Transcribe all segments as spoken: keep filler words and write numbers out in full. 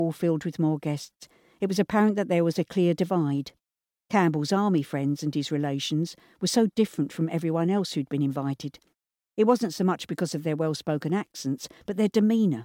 hall filled with more guests, it was apparent that there was a clear divide. Campbell's army friends and his relations were so different from everyone else who'd been invited. It wasn't so much because of their well-spoken accents, but their demeanour.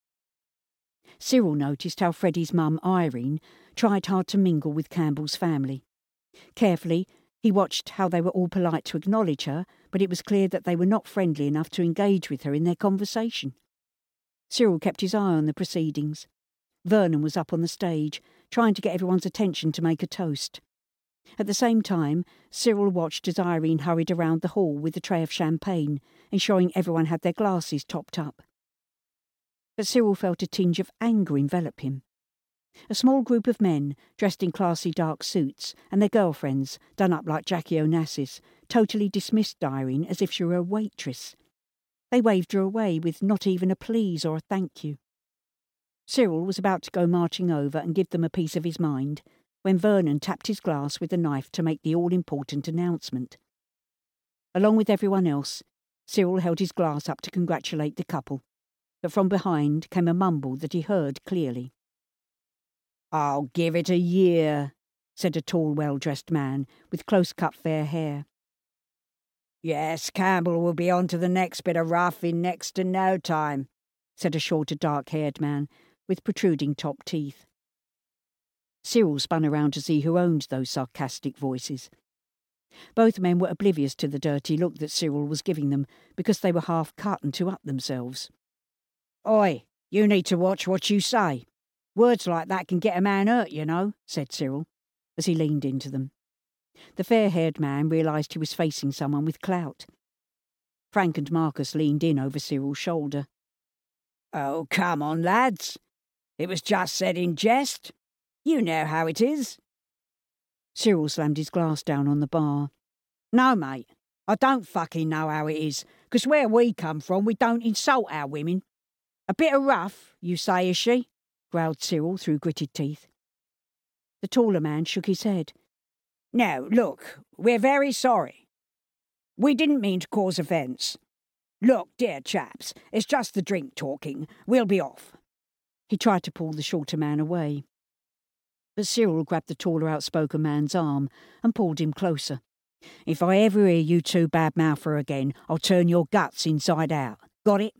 Cyril noticed how Freddie's mum, Irene, tried hard to mingle with Campbell's family. Carefully, he watched how they were all polite to acknowledge her, but it was clear that they were not friendly enough to engage with her in their conversation. Cyril kept his eye on the proceedings. Vernon was up on the stage, trying to get everyone's attention to make a toast. At the same time, Cyril watched as Irene hurried around the hall with a tray of champagne, ensuring everyone had their glasses topped up. But Cyril felt a tinge of anger envelop him. A small group of men, dressed in classy dark suits, and their girlfriends, done up like Jackie Onassis, totally dismissed Irene as if she were a waitress. They waved her away with not even a please or a thank you. Cyril was about to go marching over and give them a piece of his mind, when Vernon tapped his glass with a knife to make the all-important announcement. Along with everyone else, Cyril held his glass up to congratulate the couple, but from behind came a mumble that he heard clearly. "I'll give it a year," said a tall, well-dressed man with close-cut fair hair. "Yes, Campbell will be on to the next bit of rough in next to no time," said a shorter, dark-haired man with protruding top teeth. Cyril spun around to see who owned those sarcastic voices. Both men were oblivious to the dirty look that Cyril was giving them because they were half-cut and too up themselves. "Oi, you need to watch what you say. Words like that can get a man hurt, you know," said Cyril, as he leaned into them. The fair-haired man realised he was facing someone with clout. Frank and Marcus leaned in over Cyril's shoulder. "Oh, come on, lads. It was just said in jest. You know how it is." Cyril slammed his glass down on the bar. "No, mate, I don't fucking know how it is, because where we come from we don't insult our women. A bit of rough, you say, is she?" growled Cyril through gritted teeth. The taller man shook his head. "No, look, we're very sorry. We didn't mean to cause offence. Look, dear chaps, it's just the drink talking. We'll be off." He tried to pull the shorter man away. But Cyril grabbed the taller, outspoken man's arm and pulled him closer. "If I ever hear you two badmouth her again, I'll turn your guts inside out. Got it?"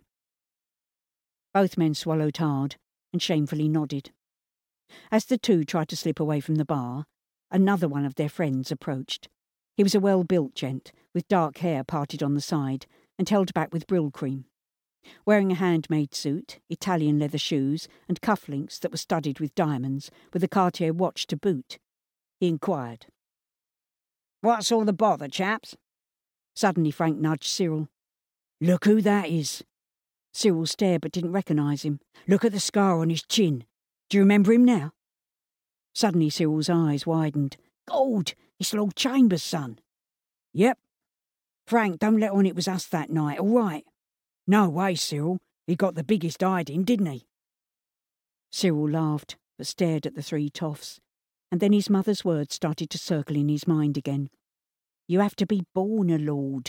Both men swallowed hard and shamefully nodded. As the two tried to slip away from the bar, another one of their friends approached. He was a well-built gent, with dark hair parted on the side and held back with Brill cream. Wearing a handmade suit, Italian leather shoes, and cufflinks that were studded with diamonds, with a Cartier watch to boot, he inquired. "What's all the bother, chaps?" Suddenly Frank nudged Cyril. "Look who that is." Cyril stared but didn't recognise him. "Look at the scar on his chin. Do you remember him now?" Suddenly Cyril's eyes widened. "God, it's Lord Chambers' son." "Yep. Frank, don't let on it was us that night, all right?" "No way, Cyril. He got the biggest hiding, didn't he?" Cyril laughed, but stared at the three toffs, and then his mother's words started to circle in his mind again. "You have to be born a lord."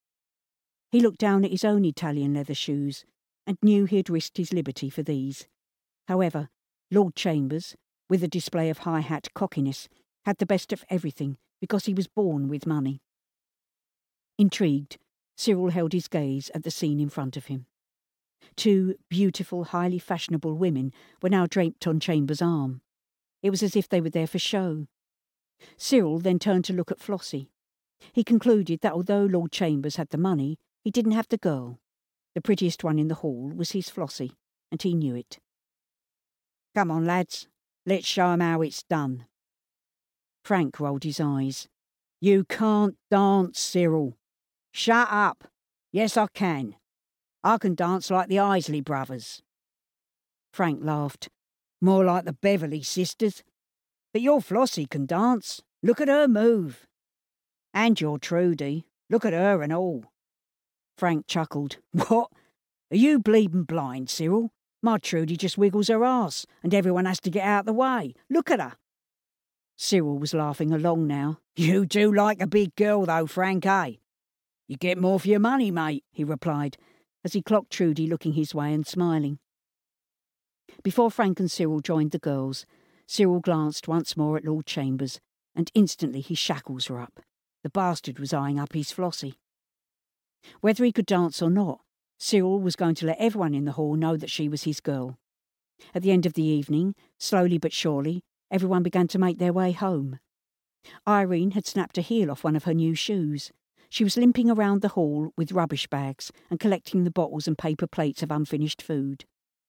He looked down at his own Italian leather shoes, and knew he had risked his liberty for these. However, Lord Chambers, with a display of high-hat cockiness, had the best of everything because he was born with money. Intrigued, Cyril held his gaze at the scene in front of him. Two beautiful, highly fashionable women were now draped on Chambers' arm. It was as if they were there for show. Cyril then turned to look at Flossie. He concluded that although Lord Chambers had the money, he didn't have the girl. The prettiest one in the hall was his Flossie, and he knew it. "Come on, lads. Let's show 'em how it's done." Frank rolled his eyes. "You can't dance, Cyril." "Shut up. Yes, I can. I can dance like the Isley brothers." Frank laughed. "More like the Beverley sisters. But your Flossie can dance. Look at her move. And your Trudy. Look at her and all." Frank chuckled. "What? Are you bleeding blind, Cyril? My Trudy just wiggles her arse, and everyone has to get out of the way. Look at her." Cyril was laughing along now. "You do like a big girl, though, Frank, eh?" "You get more for your money, mate," he replied, as he clocked Trudy looking his way and smiling. Before Frank and Cyril joined the girls, Cyril glanced once more at Lord Chambers, and instantly his shackles were up. The bastard was eyeing up his Flossie. Whether he could dance or not, Cyril was going to let everyone in the hall know that she was his girl. At the end of the evening, slowly but surely, everyone began to make their way home. Irene had snapped a heel off one of her new shoes. She was limping around the hall with rubbish bags and collecting the bottles and paper plates of unfinished food.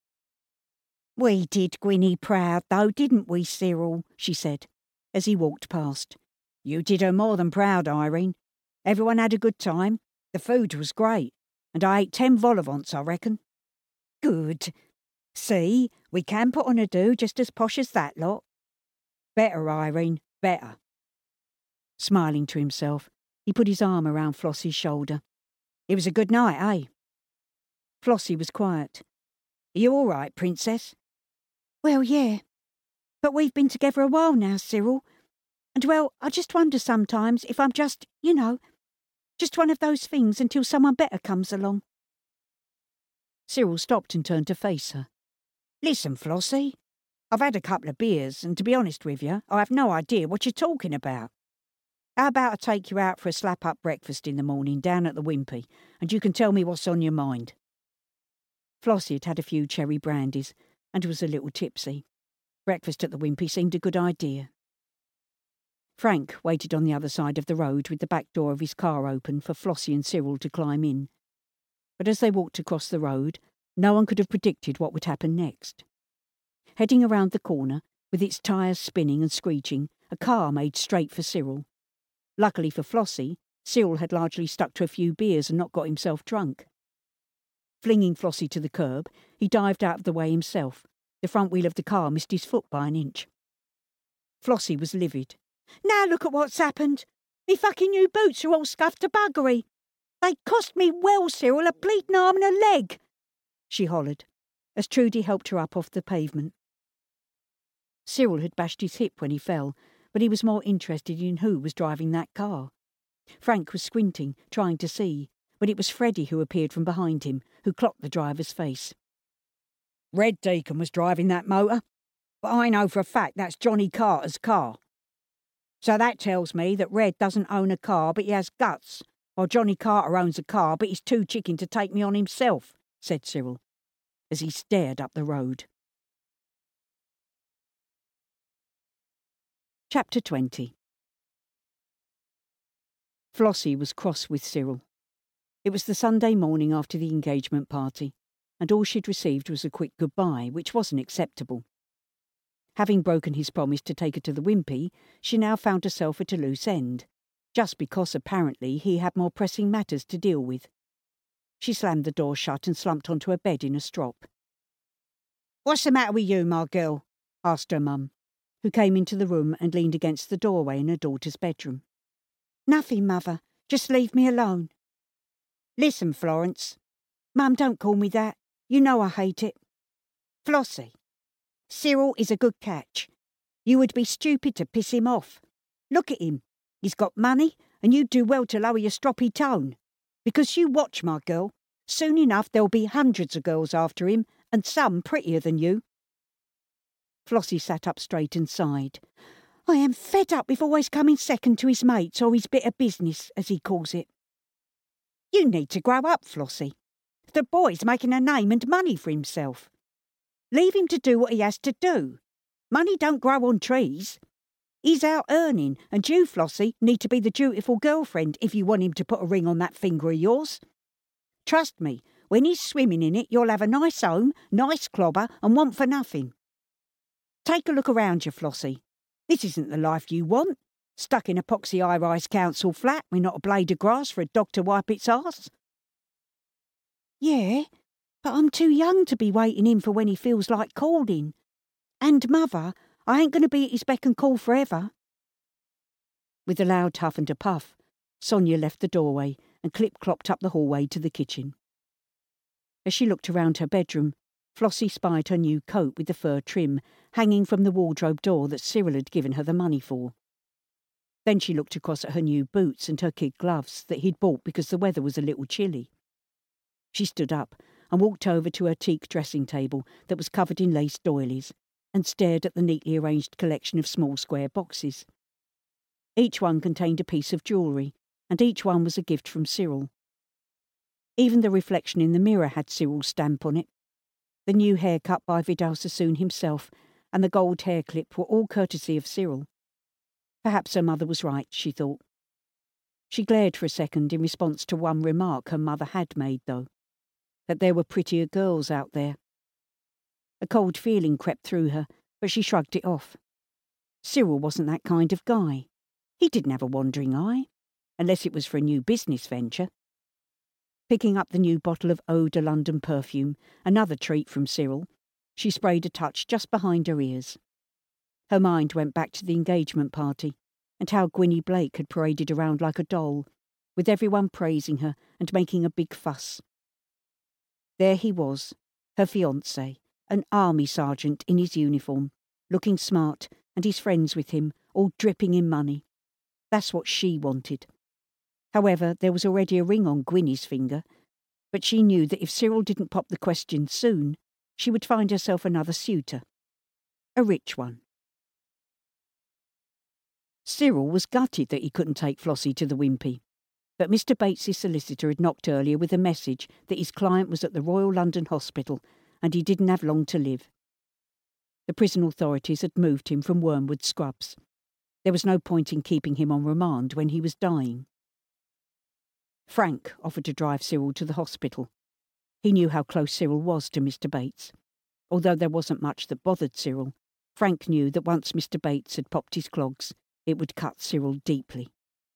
"We did Gwynnie proud, though, didn't we, Cyril?" she said, as he walked past. "You did her more than proud, Irene. Everyone had a good time. The food was great, and I ate ten vol au vents, I reckon." "Good. See, we can put on a do just as posh as that lot." "Better, Irene, better." Smiling to himself, he put his arm around Flossie's shoulder. "It was a good night, eh?" Flossie was quiet. "Are you all right, Princess?" "Well, yeah. But we've been together a while now, Cyril. And, well, I just wonder sometimes if I'm just, you know, just one of those things until someone better comes along." Cyril stopped and turned to face her. "Listen, Flossie, I've had a couple of beers, and to be honest with you, I have no idea what you're talking about. How about I take you out for a slap-up breakfast in the morning down at the Wimpy, and you can tell me what's on your mind?" Flossie had had a few cherry brandies and was a little tipsy. Breakfast at the Wimpy seemed a good idea. Frank waited on the other side of the road with the back door of his car open for Flossie and Cyril to climb in. But as they walked across the road, no one could have predicted what would happen next. Heading around the corner, with its tyres spinning and screeching, a car made straight for Cyril. Luckily for Flossie, Cyril had largely stuck to a few beers and not got himself drunk. Flinging Flossie to the curb, he dived out of the way himself. The front wheel of the car missed his foot by an inch. Flossie was livid. "Now look at what's happened. Me fucking new boots are all scuffed to buggery. They cost me well, Cyril, a bleeding arm and a leg," she hollered, as Trudy helped her up off the pavement. Cyril had bashed his hip when he fell, but he was more interested in who was driving that car. Frank was squinting, trying to see, but it was Freddie who appeared from behind him, who clocked the driver's face. "Red Deacon was driving that motor, but I know for a fact that's Johnny Carter's car. So that tells me that Red doesn't own a car, but he has guts, while Johnny Carter owns a car, but he's too chicken to take me on himself," said Cyril, as he stared up the road. Chapter twenty. Flossie was cross with Cyril. It was the Sunday morning after the engagement party, and all she'd received was a quick goodbye, which wasn't acceptable. Having broken his promise to take her to the Wimpy, she now found herself at a loose end, just because apparently he had more pressing matters to deal with. She slammed the door shut and slumped onto her bed in a strop. "What's the matter with you, my girl?" asked her mum, who came into the room and leaned against the doorway in her daughter's bedroom. "Nothing, mother. Just leave me alone." "Listen, Florence." "Mum, don't call me that. You know I hate it." "Flossie, Cyril is a good catch. You would be stupid to piss him off. Look at him. He's got money, and you'd do well to lower your stroppy tone. Because you watch, my girl. Soon enough there'll be hundreds of girls after him, and some prettier than you." Flossie sat up straight and sighed. "I am fed up with always coming second to his mates or his bit of business, as he calls it." "You need to grow up, Flossie. The boy's making a name and money for himself. Leave him to do what he has to do. Money don't grow on trees. He's out earning, and you, Flossie, need to be the dutiful girlfriend if you want him to put a ring on that finger of yours. Trust me, when he's swimming in it, you'll have a nice home, nice clobber, and want for nothing. Take a look around you, Flossie. This isn't the life you want. Stuck in a poxy high-rise council flat with not a blade of grass for a dog to wipe its arse." "Yeah, but I'm too young to be waiting in for when he feels like calling. And, mother, I ain't going to be at his beck and call forever." With a loud huff and a puff, Sonia left the doorway and clip-clopped up the hallway to the kitchen. As she looked around her bedroom, Flossie spied her new coat with the fur trim hanging from the wardrobe door that Cyril had given her the money for. Then she looked across at her new boots and her kid gloves that he'd bought because the weather was a little chilly. She stood up and walked over to her teak dressing table that was covered in lace doilies and stared at the neatly arranged collection of small square boxes. Each one contained a piece of jewellery, and each one was a gift from Cyril. Even the reflection in the mirror had Cyril's stamp on it. The new haircut by Vidal Sassoon himself and the gold hair clip were all courtesy of Cyril. Perhaps her mother was right, she thought. She glared for a second in response to one remark her mother had made, though, that there were prettier girls out there. A cold feeling crept through her, but she shrugged it off. Cyril wasn't that kind of guy. He didn't have a wandering eye, unless it was for a new business venture. Picking up the new bottle of Eau de London perfume, another treat from Cyril, she sprayed a touch just behind her ears. Her mind went back to the engagement party, and how Gwynnie Blake had paraded around like a doll, with everyone praising her and making a big fuss. There he was, her fiancé, an army sergeant in his uniform, looking smart, and his friends with him, all dripping in money. That's what she wanted. However, there was already a ring on Gwynnie's finger, but she knew that if Cyril didn't pop the question soon, she would find herself another suitor. A rich one. Cyril was gutted that he couldn't take Flossie to the Wimpy, but Mister Bates's solicitor had knocked earlier with a message that his client was at the Royal London Hospital and he didn't have long to live. The prison authorities had moved him from Wormwood Scrubs. There was no point in keeping him on remand when he was dying. Frank offered to drive Cyril to the hospital. He knew how close Cyril was to Mister Bates. Although there wasn't much that bothered Cyril, Frank knew that once Mister Bates had popped his clogs, it would cut Cyril deeply.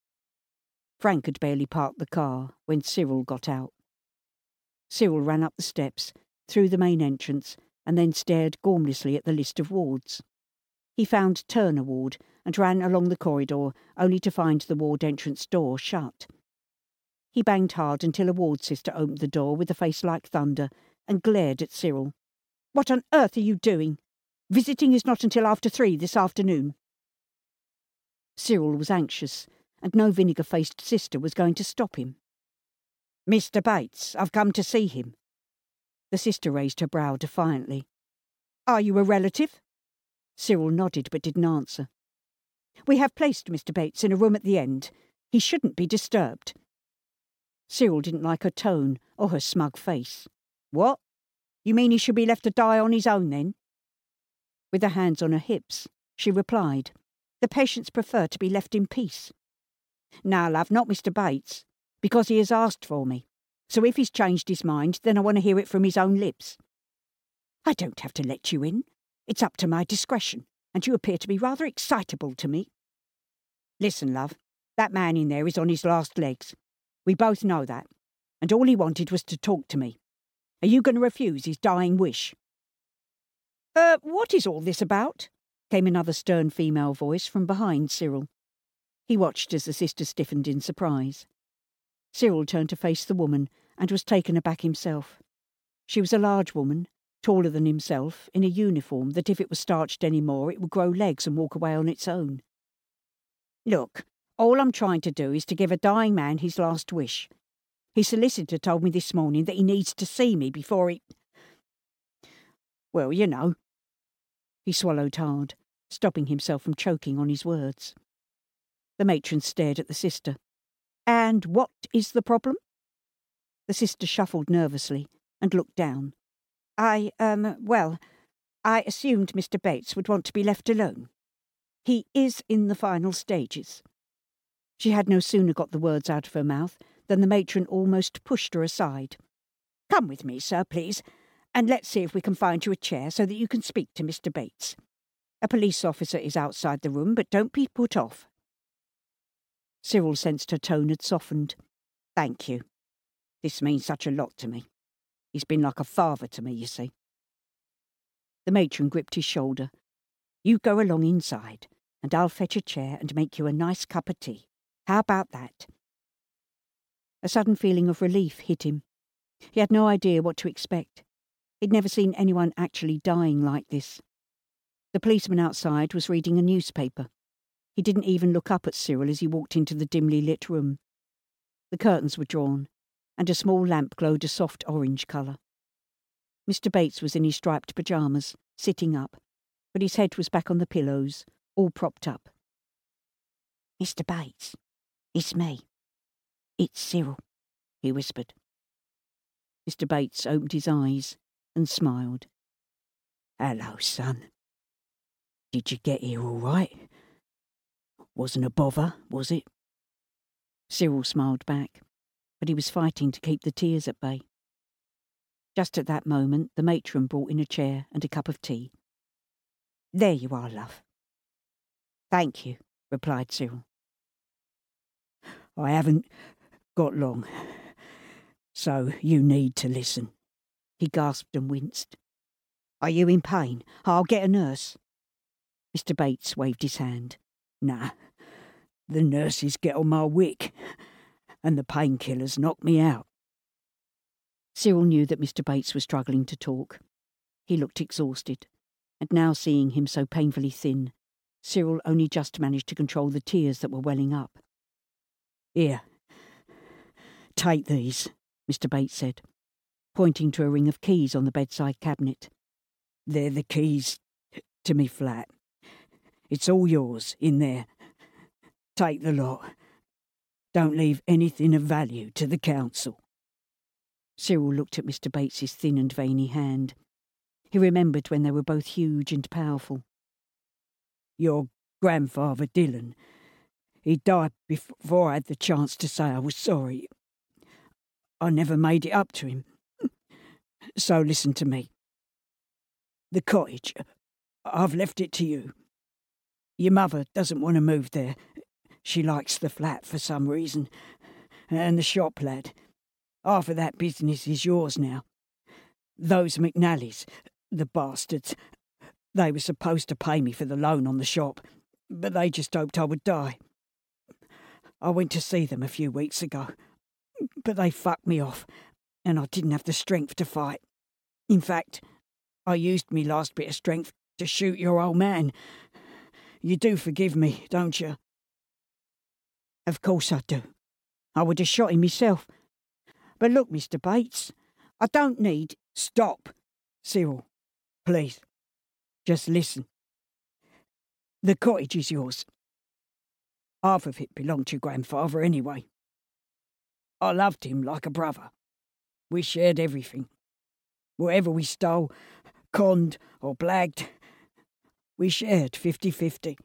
Frank had barely parked the car when Cyril got out. Cyril ran up the steps, through the main entrance, and then stared gormlessly at the list of wards. He found Turner Ward and ran along the corridor, only to find the ward entrance door shut. He banged hard until a ward sister opened the door with a face like thunder and glared at Cyril. "What on earth are you doing? Visiting is not until after three this afternoon." Cyril was anxious, and no vinegar-faced sister was going to stop him. "Mister Bates, I've come to see him." The sister raised her brow defiantly. "Are you a relative?" Cyril nodded but didn't answer. "We have placed Mister Bates in a room at the end. He shouldn't be disturbed." Cyril didn't like her tone or her smug face. "What? You mean he should be left to die on his own, then?" With her hands on her hips, she replied, "The patients prefer to be left in peace." "Now, love, not Mister Bates, because he has asked for me. So if he's changed his mind, then I want to hear it from his own lips." "I don't have to let you in. It's up to my discretion, and you appear to be rather excitable to me." "Listen, love, that man in there is on his last legs. We both know that, and all he wanted was to talk to me. Are you going to refuse his dying wish?" Uh, what is all this about?" came another stern female voice from behind Cyril. He watched as the sister stiffened in surprise. Cyril turned to face the woman and was taken aback himself. She was a large woman, taller than himself, in a uniform that if it was starched any more it would grow legs and walk away on its own. "Look, all I'm trying to do is to give a dying man his last wish. His solicitor told me this morning that he needs to see me before he... well, you know." He swallowed hard, stopping himself from choking on his words. The matron stared at the sister. "And what is the problem?" The sister shuffled nervously and looked down. I, um, well, I assumed Mister Bates would want to be left alone. He is in the final stages." She had no sooner got the words out of her mouth than the matron almost pushed her aside. "Come with me, sir, please, and let's see if we can find you a chair so that you can speak to Mister Bates. A police officer is outside the room, but don't be put off." Cyril sensed her tone had softened. "Thank you. This means such a lot to me. He's been like a father to me, you see." The matron gripped his shoulder. "You go along inside, and I'll fetch a chair and make you a nice cup of tea. How about that?" A sudden feeling of relief hit him. He had no idea what to expect. He'd never seen anyone actually dying like this. The policeman outside was reading a newspaper. He didn't even look up at Cyril as he walked into the dimly lit room. The curtains were drawn, and a small lamp glowed a soft orange colour. Mister Bates was in his striped pyjamas, sitting up, but his head was back on the pillows, all propped up. "Mister Bates, it's me. It's Cyril," he whispered. Mister Bates opened his eyes and smiled. "Hello, son. Did you get here all right? Wasn't a bother, was it?" Cyril smiled back, but he was fighting to keep the tears at bay. Just at that moment, the matron brought in a chair and a cup of tea. "There you are, love." "Thank you," replied Cyril. "I haven't got long, so you need to listen." He gasped and winced. "Are you in pain? I'll get a nurse." Mister Bates waved his hand. "Nah, the nurses get on my wick, and the painkillers knock me out." Cyril knew that Mister Bates was struggling to talk. He looked exhausted, and now seeing him so painfully thin, Cyril only just managed to control the tears that were welling up. "Here, take these," Mister Bates said, pointing to a ring of keys on the bedside cabinet. "They're the keys to me flat. It's all yours in there. Take the lot. Don't leave anything of value to the council." Cyril looked at Mister Bates's thin and veiny hand. He remembered when they were both huge and powerful. "Your grandfather, Dylan, he died before I had the chance to say I was sorry. I never made it up to him. So listen to me. The cottage, I've left it to you. Your mother doesn't want to move there. She likes the flat for some reason. And the shop, lad. Half of that business is yours now. Those McNallys, the bastards, they were supposed to pay me for the loan on the shop, but they just hoped I would die. I went to see them a few weeks ago, but they fucked me off, and I didn't have the strength to fight. In fact, I used me last bit of strength to shoot your old man. You do forgive me, don't you?" "Of course I do. I would have shot him myself. But look, Mister Bates, I don't need—" "Stop, Cyril, please. Just listen. The cottage is yours. Half of it belonged to your grandfather anyway. I loved him like a brother. We shared everything. Whatever we stole, conned or blagged, we shared fifty-fifty.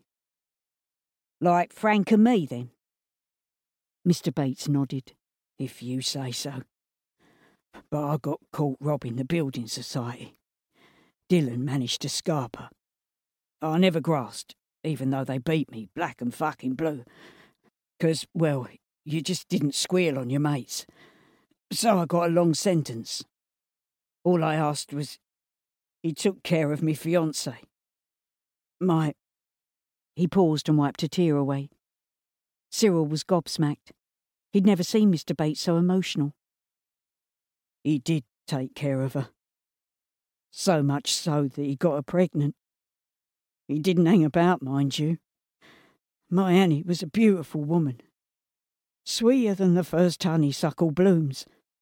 "Like Frank and me, then?" Mister Bates nodded. "If you say so. But I got caught robbing the building society. Dylan managed to scarp her. I never grasped, even though they beat me black and fucking blue. 'Cause, well, you just didn't squeal on your mates. So I got a long sentence. All I asked was he took care of me fiancé. My..." He paused and wiped a tear away. Cyril was gobsmacked. He'd never seen Mister Bates so emotional. "He did take care of her. So much so that he got her pregnant. He didn't hang about, mind you. My Annie was a beautiful woman. Sweeter than the first honeysuckle blooms.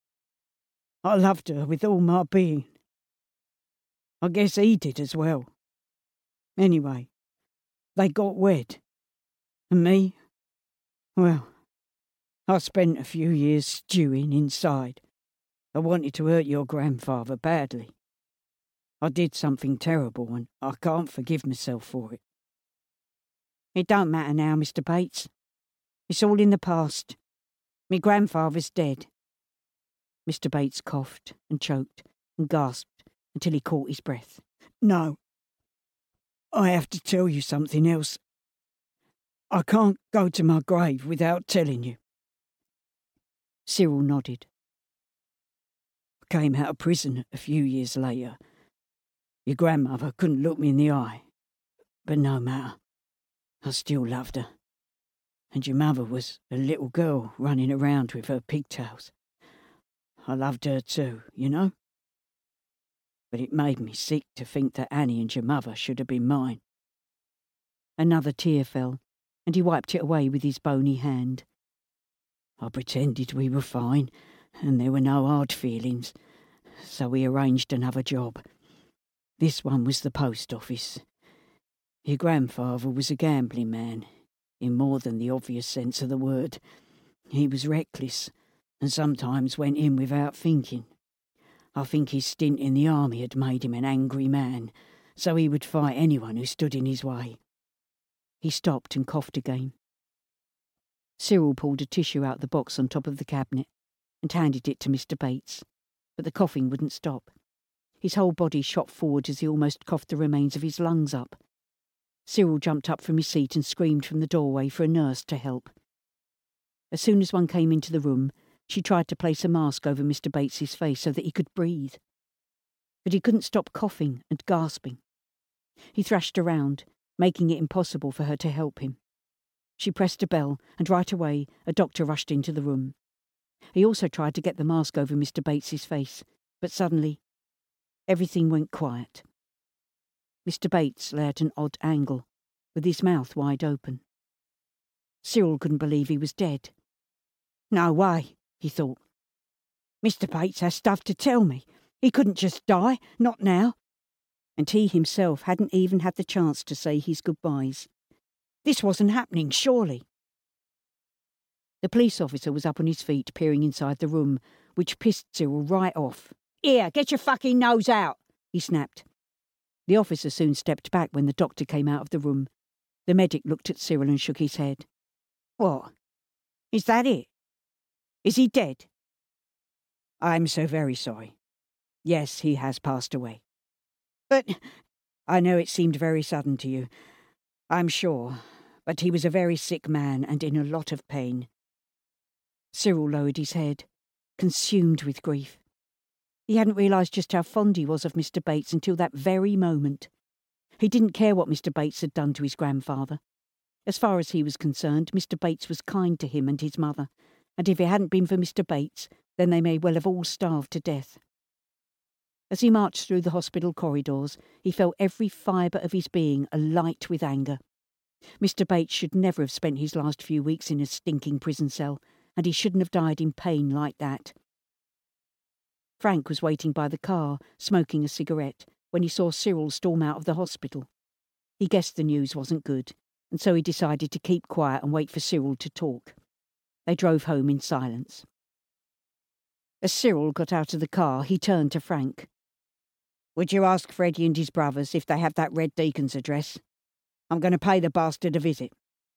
I loved her with all my being. I guess he did as well. Anyway, they got wed. And me, well, I spent a few years stewing inside. I wanted to hurt your grandfather badly. I did something terrible and I can't forgive myself for it. It don't matter now, Mister Bates. It's all in the past. Me grandfather's dead." Mister Bates coughed and choked and gasped until he caught his breath. "No. I have to tell you something else. I can't go to my grave without telling you." Cyril nodded. "I came out of prison a few years later. Your grandmother couldn't look me in the eye. But no matter. I still loved her. And your mother was a little girl running around with her pigtails. I loved her too, you know? But it made me sick to think that Annie and your mother should have been mine." Another tear fell, and he wiped it away with his bony hand. "I pretended we were fine, and there were no hard feelings. so we arranged another job. This one was the post office. Your grandfather was a gambling man, in more than the obvious sense of the word. He was reckless, and sometimes went in without thinking. I think his stint in the army had made him an angry man, so he would fight anyone who stood in his way. He stopped and coughed again. Cyril pulled a tissue out of the box on top of the cabinet and handed it to Mister Bates, but the coughing wouldn't stop. His whole body shot forward as he almost coughed the remains of his lungs up. Cyril jumped up from his seat and screamed from the doorway for a nurse to help. As soon as one came into the room, she tried to place a mask over Mister Bates's face so that he could breathe. But he couldn't stop coughing and gasping. He thrashed around, making it impossible for her to help him. She pressed a bell, and right away a doctor rushed into the room. He also tried to get the mask over Mister Bates's face, but suddenly everything went quiet. Mister Bates lay at an odd angle, with his mouth wide open. Cyril couldn't believe he was dead. No way, he thought. Mister Bates has stuff to tell me. He couldn't just die, not now. And he himself hadn't even had the chance to say his goodbyes. This wasn't happening, surely. The police officer was up on his feet, peering inside the room, which pissed Cyril right off. Here, get your fucking nose out, he snapped. The officer soon stepped back when the doctor came out of the room. The medic looked at Cyril and shook his head. What? Is that it? Is he dead? I'm so very sorry. Yes, he has passed away. But I know it seemed very sudden to you. I'm sure, but he was a very sick man and in a lot of pain. Cyril lowered his head, consumed with grief. He hadn't realised just how fond he was of Mister Bates until that very moment. He didn't care what Mister Bates had done to his grandfather. As far as he was concerned, Mister Bates was kind to him and his mother, and if it hadn't been for Mister Bates, then they may well have all starved to death. As he marched through the hospital corridors, he felt every fibre of his being alight with anger. Mister Bates should never have spent his last few weeks in a stinking prison cell, and he shouldn't have died in pain like that. Frank was waiting by the car, smoking a cigarette, when he saw Cyril storm out of the hospital. He guessed the news wasn't good, and so he decided to keep quiet and wait for Cyril to talk. They drove home in silence. As Cyril got out of the car, he turned to Frank. Would you ask Freddie and his brothers if they have that Red Deacon's address? I'm going to pay the bastard a visit.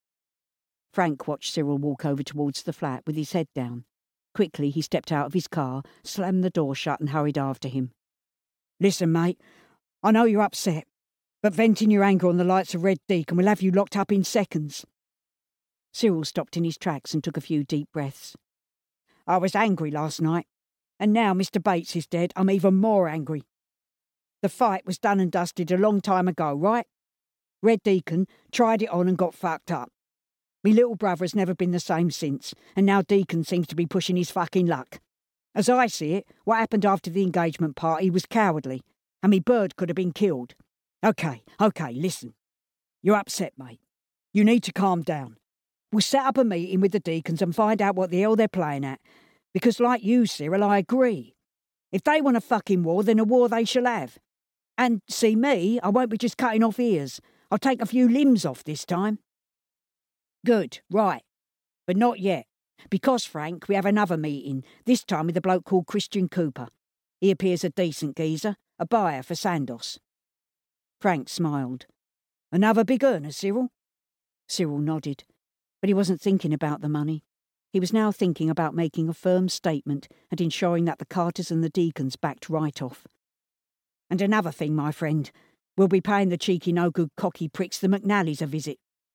Frank watched Cyril walk over towards the flat with his head down. Quickly he stepped out of his car, slammed the door shut and hurried after him. Listen, mate, I know you're upset, but venting your anger on the lights of Red Deacon will have you locked up in seconds. Cyril stopped in his tracks and took a few deep breaths. I was angry last night, and now Mister Bates is dead, I'm even more angry. The fight was done and dusted a long time ago, right? Red Deacon tried it on and got fucked up. Me little brother has never been the same since, and now Deacon seems to be pushing his fucking luck. As I see it, what happened after the engagement party was cowardly, and me bird could have been killed. OK, OK, listen. You're upset, mate. You need to calm down. We'll set up a meeting with the Deacons and find out what the hell they're playing at. Because like you, Cyril, I agree. If they want a fucking war, then a war they shall have. And, see me, I won't be just cutting off ears. I'll take a few limbs off this time. Good, right. But not yet. Because, Frank, we have another meeting, this time with a bloke called Christian Cooper. He appears a decent geezer, a buyer for Sandos. Frank smiled. Another big earner, Cyril? Cyril nodded, but he wasn't thinking about the money. He was now thinking about making a firm statement and ensuring that the Carters and the Deacons backed right off. And another thing, my friend, we'll be paying the cheeky no-good cocky pricks the McNallys a visit.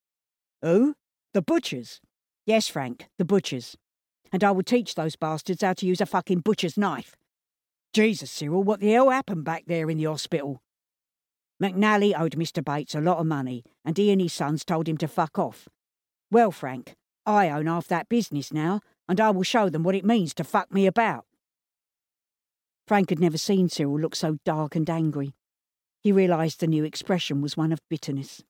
Who? The butchers? Yes, Frank, the butchers. And I will teach those bastards how to use a fucking butcher's knife. Jesus, Cyril, what the hell happened back there in the hospital? McNally owed Mister Bates a lot of money, and he and his sons told him to fuck off. Well, Frank, I own half that business now, and I will show them what it means to fuck me about. Frank had never seen Cyril look so dark and angry. He realised the new expression was one of bitterness.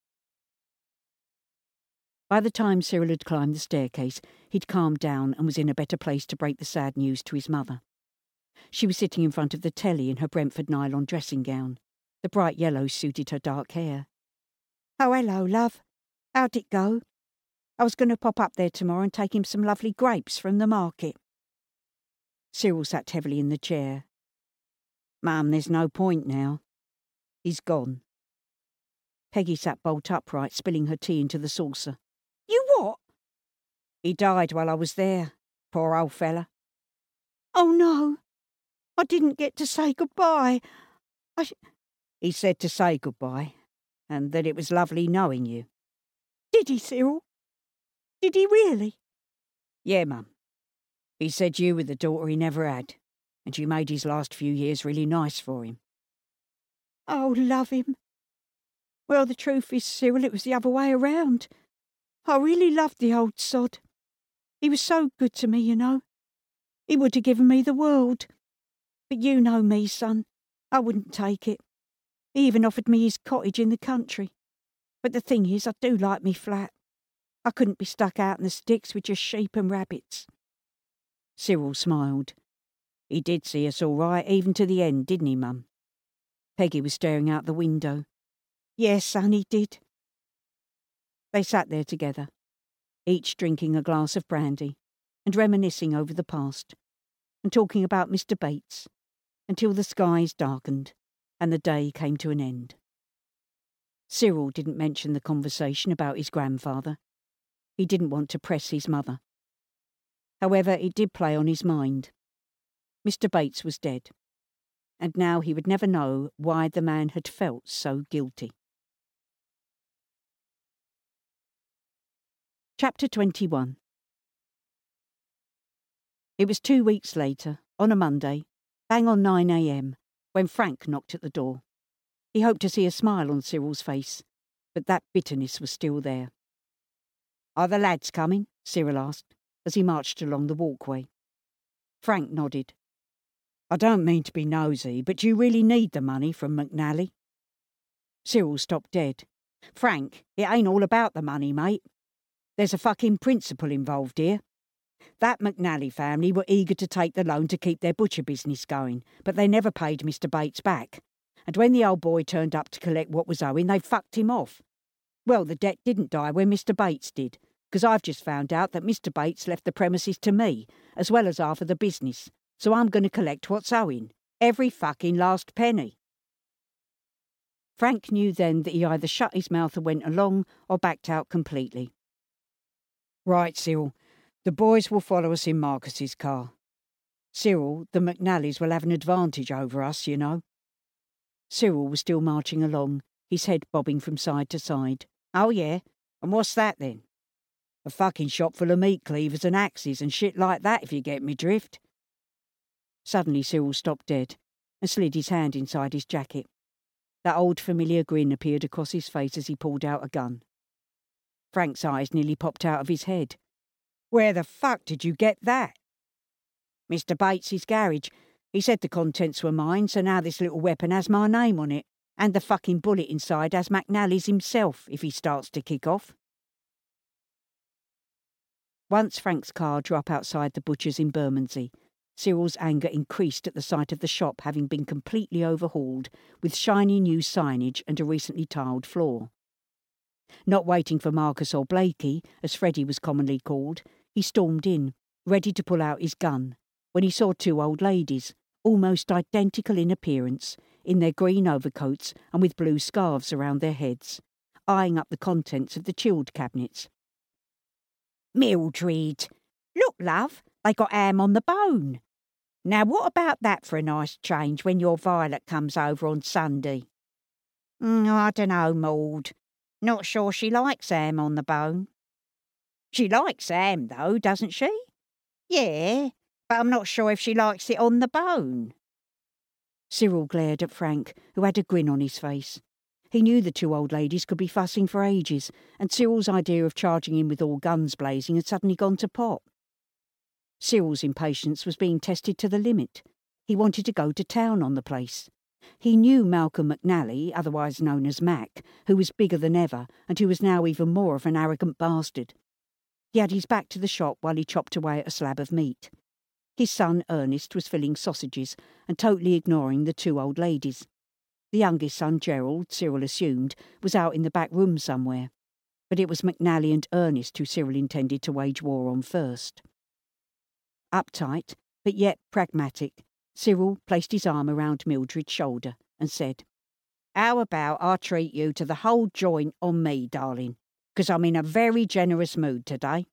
By the time Cyril had climbed the staircase, he'd calmed down and was in a better place to break the sad news to his mother. She was sitting in front of the telly in her Brentford nylon dressing gown. The bright yellow suited her dark hair. "Oh, hello, love. How'd it go? I was going to pop up there tomorrow and take him some lovely grapes from the market." Cyril sat heavily in the chair. "Mum, there's no point now. He's gone." Peggy sat bolt upright, spilling her tea into the saucer. "You what?" "He died while I was there. Poor old fella." "Oh, no. I didn't get to say goodbye. I sh-" "He said to say goodbye, and that it was lovely knowing you." "Did he, Cyril? Did he really?" "Yeah, Mum. He said you were the daughter he never had, and you made his last few years really nice for him." "Oh, love him. Well, the truth is, Cyril, it was the other way around. I really loved the old sod. He was so good to me, you know. He would have given me the world. But you know me, son. I wouldn't take it. He even offered me his cottage in the country. But the thing is, I do like me flat. I couldn't be stuck out in the sticks with just sheep and rabbits." Cyril smiled. "He did see us all right, even to the end, didn't he, Mum?" Peggy was staring out the window. "Yes, son, he did." They sat there together, each drinking a glass of brandy and reminiscing over the past and talking about Mister Bates until the skies darkened and the day came to an end. Cyril didn't mention the conversation about his grandfather. He didn't want to press his mother. However, it did play on his mind. Mister Bates was dead, and now he would never know why the man had felt so guilty. Chapter twenty-one. It was two weeks later, on a Monday, bang on nine a m, when Frank knocked at the door. He hoped to see a smile on Cyril's face, but that bitterness was still there. "Are the lads coming?" Cyril asked, as he marched along the walkway. Frank nodded. "I don't mean to be nosy, but do you really need the money from McNally?" Cyril stopped dead. "Frank, it ain't all about the money, mate. There's a fucking principle involved here. That McNally family were eager to take the loan to keep their butcher business going, but they never paid Mister Bates back. And when the old boy turned up to collect what was owing, they fucked him off. Well, the debt didn't die when Mister Bates did, because I've just found out that Mister Bates left the premises to me, as well as half of the business, so I'm going to collect what's owing. Every fucking last penny." Frank knew then that he either shut his mouth and went along, or backed out completely. "Right, Cyril. The boys will follow us in Marcus's car. Cyril, the McNallys will have an advantage over us, you know." Cyril was still marching along, his head bobbing from side to side. "Oh, yeah? And what's that, then?" "A fucking shop full of meat cleavers and axes and shit like that, if you get me drift." Suddenly Cyril stopped dead and slid his hand inside his jacket. That old familiar grin appeared across his face as he pulled out a gun. Frank's eyes nearly popped out of his head. "Where the fuck did you get that?" "Mister Bates's garage. He said the contents were mine, so now this little weapon has my name on it, and the fucking bullet inside has McNally's himself if he starts to kick off." Once Frank's car drew up outside the butcher's in Bermondsey, Cyril's anger increased at the sight of the shop having been completely overhauled, with shiny new signage and a recently tiled floor. Not waiting for Marcus or Blakey, as Freddie was commonly called, he stormed in, ready to pull out his gun, when he saw two old ladies, almost identical in appearance, in their green overcoats and with blue scarves around their heads, eyeing up the contents of the chilled cabinets. "Mildred, look, love, they got ham on the bone. Now what about that for a nice change when your Violet comes over on Sunday?" Mm, "I dunno, Maud. Not sure she likes ham on the bone." "She likes ham, though, doesn't she?" "Yeah, but I'm not sure if she likes it on the bone." Cyril glared at Frank, who had a grin on his face. He knew the two old ladies could be fussing for ages, and Cyril's idea of charging in with all guns blazing had suddenly gone to pot. Cyril's impatience was being tested to the limit. He wanted to go to town on the place. He knew Malcolm McNally, otherwise known as Mac, who was bigger than ever, and who was now even more of an arrogant bastard. He had his back to the shop while he chopped away at a slab of meat. His son, Ernest, was filling sausages and totally ignoring the two old ladies. The youngest son, Gerald, Cyril assumed, was out in the back room somewhere. But it was McNally and Ernest who Cyril intended to wage war on first. Uptight, but yet pragmatic, Cyril placed his arm around Mildred's shoulder and said, "How about I treat you to the whole joint on me, darling, because I'm in a very generous mood today?"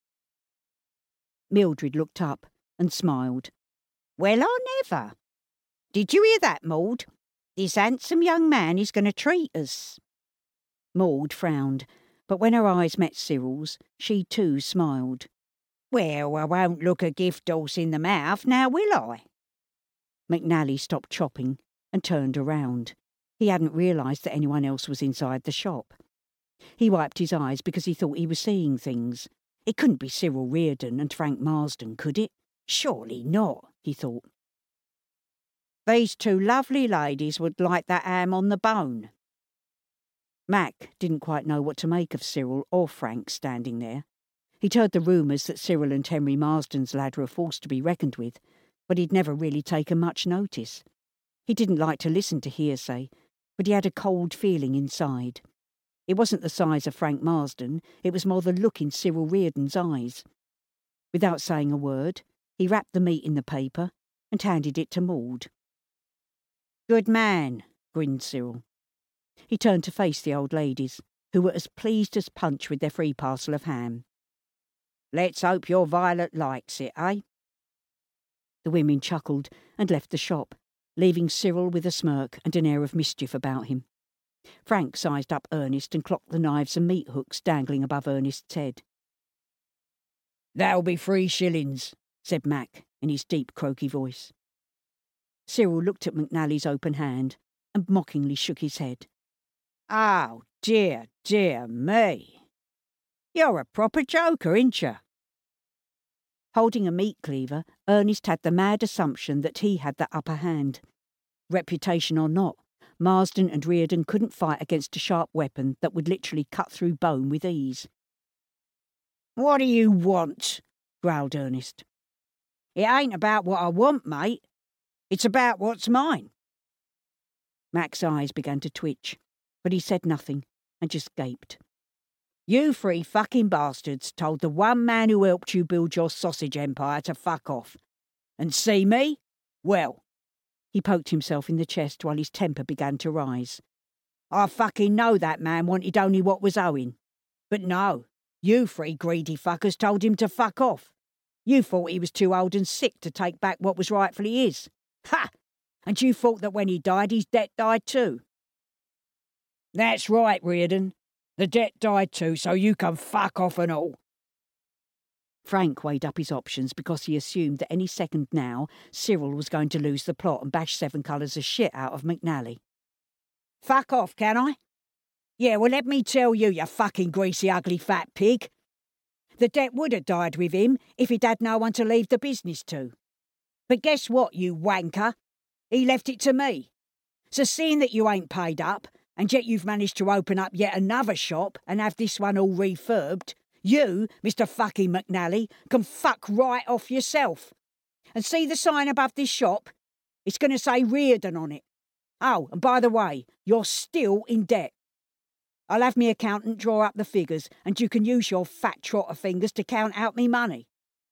Mildred looked up and smiled. "Well, I never. Did you hear that, Maud? This handsome young man is going to treat us." Maud frowned, but when her eyes met Cyril's, she too smiled. "Well, I won't look a gift horse in the mouth, now will I?" McNally stopped chopping and turned around. He hadn't realised that anyone else was inside the shop. He wiped his eyes because he thought he was seeing things. It couldn't be Cyril Reardon and Frank Marsden, could it? Surely not, he thought. "These two lovely ladies would like that ham on the bone." Mac didn't quite know what to make of Cyril or Frank standing there. He'd heard the rumours that Cyril and Henry Marsden's lad were a force to be reckoned with, but he'd never really taken much notice. He didn't like to listen to hearsay, but he had a cold feeling inside. It wasn't the size of Frank Marsden, it was more the look in Cyril Reardon's eyes. Without saying a word, he wrapped the meat in the paper and handed it to Maud. "Good man," grinned Cyril. He turned to face the old ladies, who were as pleased as Punch with their free parcel of ham. "Let's hope your Violet likes it, eh?" The women chuckled and left the shop, leaving Cyril with a smirk and an air of mischief about him. Frank sized up Ernest and clocked the knives and meat hooks dangling above Ernest's head. "That'll be three shillings," said Mac in his deep, croaky voice. Cyril looked at McNally's open hand and mockingly shook his head. "Oh, dear, dear me. You're a proper joker, ain't you?" Holding a meat cleaver, Ernest had the mad assumption that he had the upper hand. Reputation or not, Marsden and Reardon couldn't fight against a sharp weapon that would literally cut through bone with ease. "What do you want?" growled Ernest. "It ain't about what I want, mate. It's about what's mine." Mac's eyes began to twitch, but he said nothing and just gaped. "You three fucking bastards told the one man who helped you build your sausage empire to fuck off. And see me? Well," he poked himself in the chest while his temper began to rise. "I fucking know that man wanted only what was owing. But no, you three greedy fuckers told him to fuck off. You thought he was too old and sick to take back what was rightfully his. Ha! And you thought that when he died, his debt died too." "That's right, Reardon. The debt died too, so you can fuck off and all." Frank weighed up his options because he assumed that any second now Cyril was going to lose the plot and bash seven colours of shit out of McNally. "Fuck off, can I? Yeah, well, let me tell you, you fucking greasy, ugly, fat pig. The debt would have died with him if he'd had no one to leave the business to. But guess what, you wanker? He left it to me. So seeing that you ain't paid up, and yet you've managed to open up yet another shop and have this one all refurbed, you, Mister fucking McNally, can fuck right off yourself. And see the sign above this shop? It's going to say Reardon on it. Oh, and by the way, you're still in debt. I'll have me accountant draw up the figures, and you can use your fat trotter fingers to count out me money."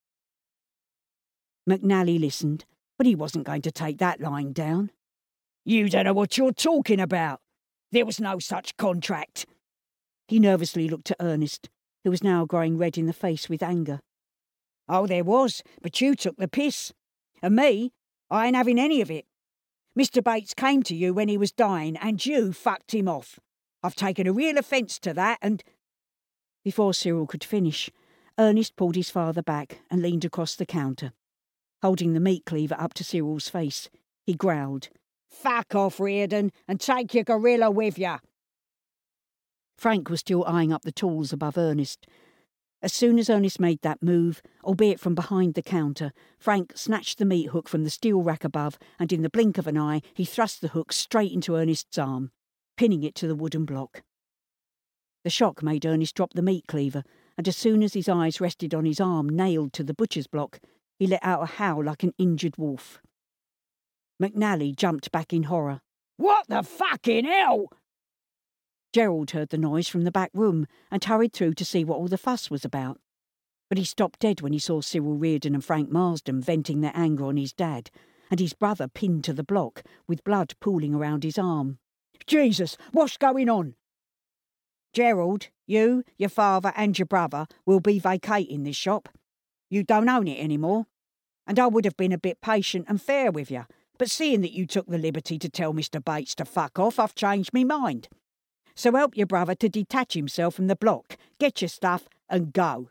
McNally listened, but he wasn't going to take that lying down. "You don't know what you're talking about. There was no such contract." He nervously looked at Ernest, who was now growing red in the face with anger. "Oh, there was, but you took the piss. And me, I ain't having any of it. Mister Bates came to you when he was dying, and you fucked him off. I've taken a real offence to that, and—" Before Cyril could finish, Ernest pulled his father back and leaned across the counter. Holding the meat cleaver up to Cyril's face, he growled, "Fuck off, Reardon, and take your gorilla with you." Frank was still eyeing up the tools above Ernest. As soon as Ernest made that move, albeit from behind the counter, Frank snatched the meat hook from the steel rack above, and in the blink of an eye he thrust the hook straight into Ernest's arm, pinning it to the wooden block. The shock made Ernest drop the meat cleaver, and as soon as his eyes rested on his arm nailed to the butcher's block, He let out a howl like an injured wolf. McNally jumped back in horror. "What the fucking hell?" Gerald heard the noise from the back room and hurried through to see what all the fuss was about. But he stopped dead when he saw Cyril Reardon and Frank Marsden venting their anger on his dad, and his brother pinned to the block, with blood pooling around his arm. "Jesus, what's going on?" "Gerald, you, your father and your brother will be vacating this shop. You don't own it anymore. And I would have been a bit patient and fair with you, but seeing that you took the liberty to tell Mister Bates to fuck off, I've changed me mind. So help your brother to detach himself from the block, get your stuff and go."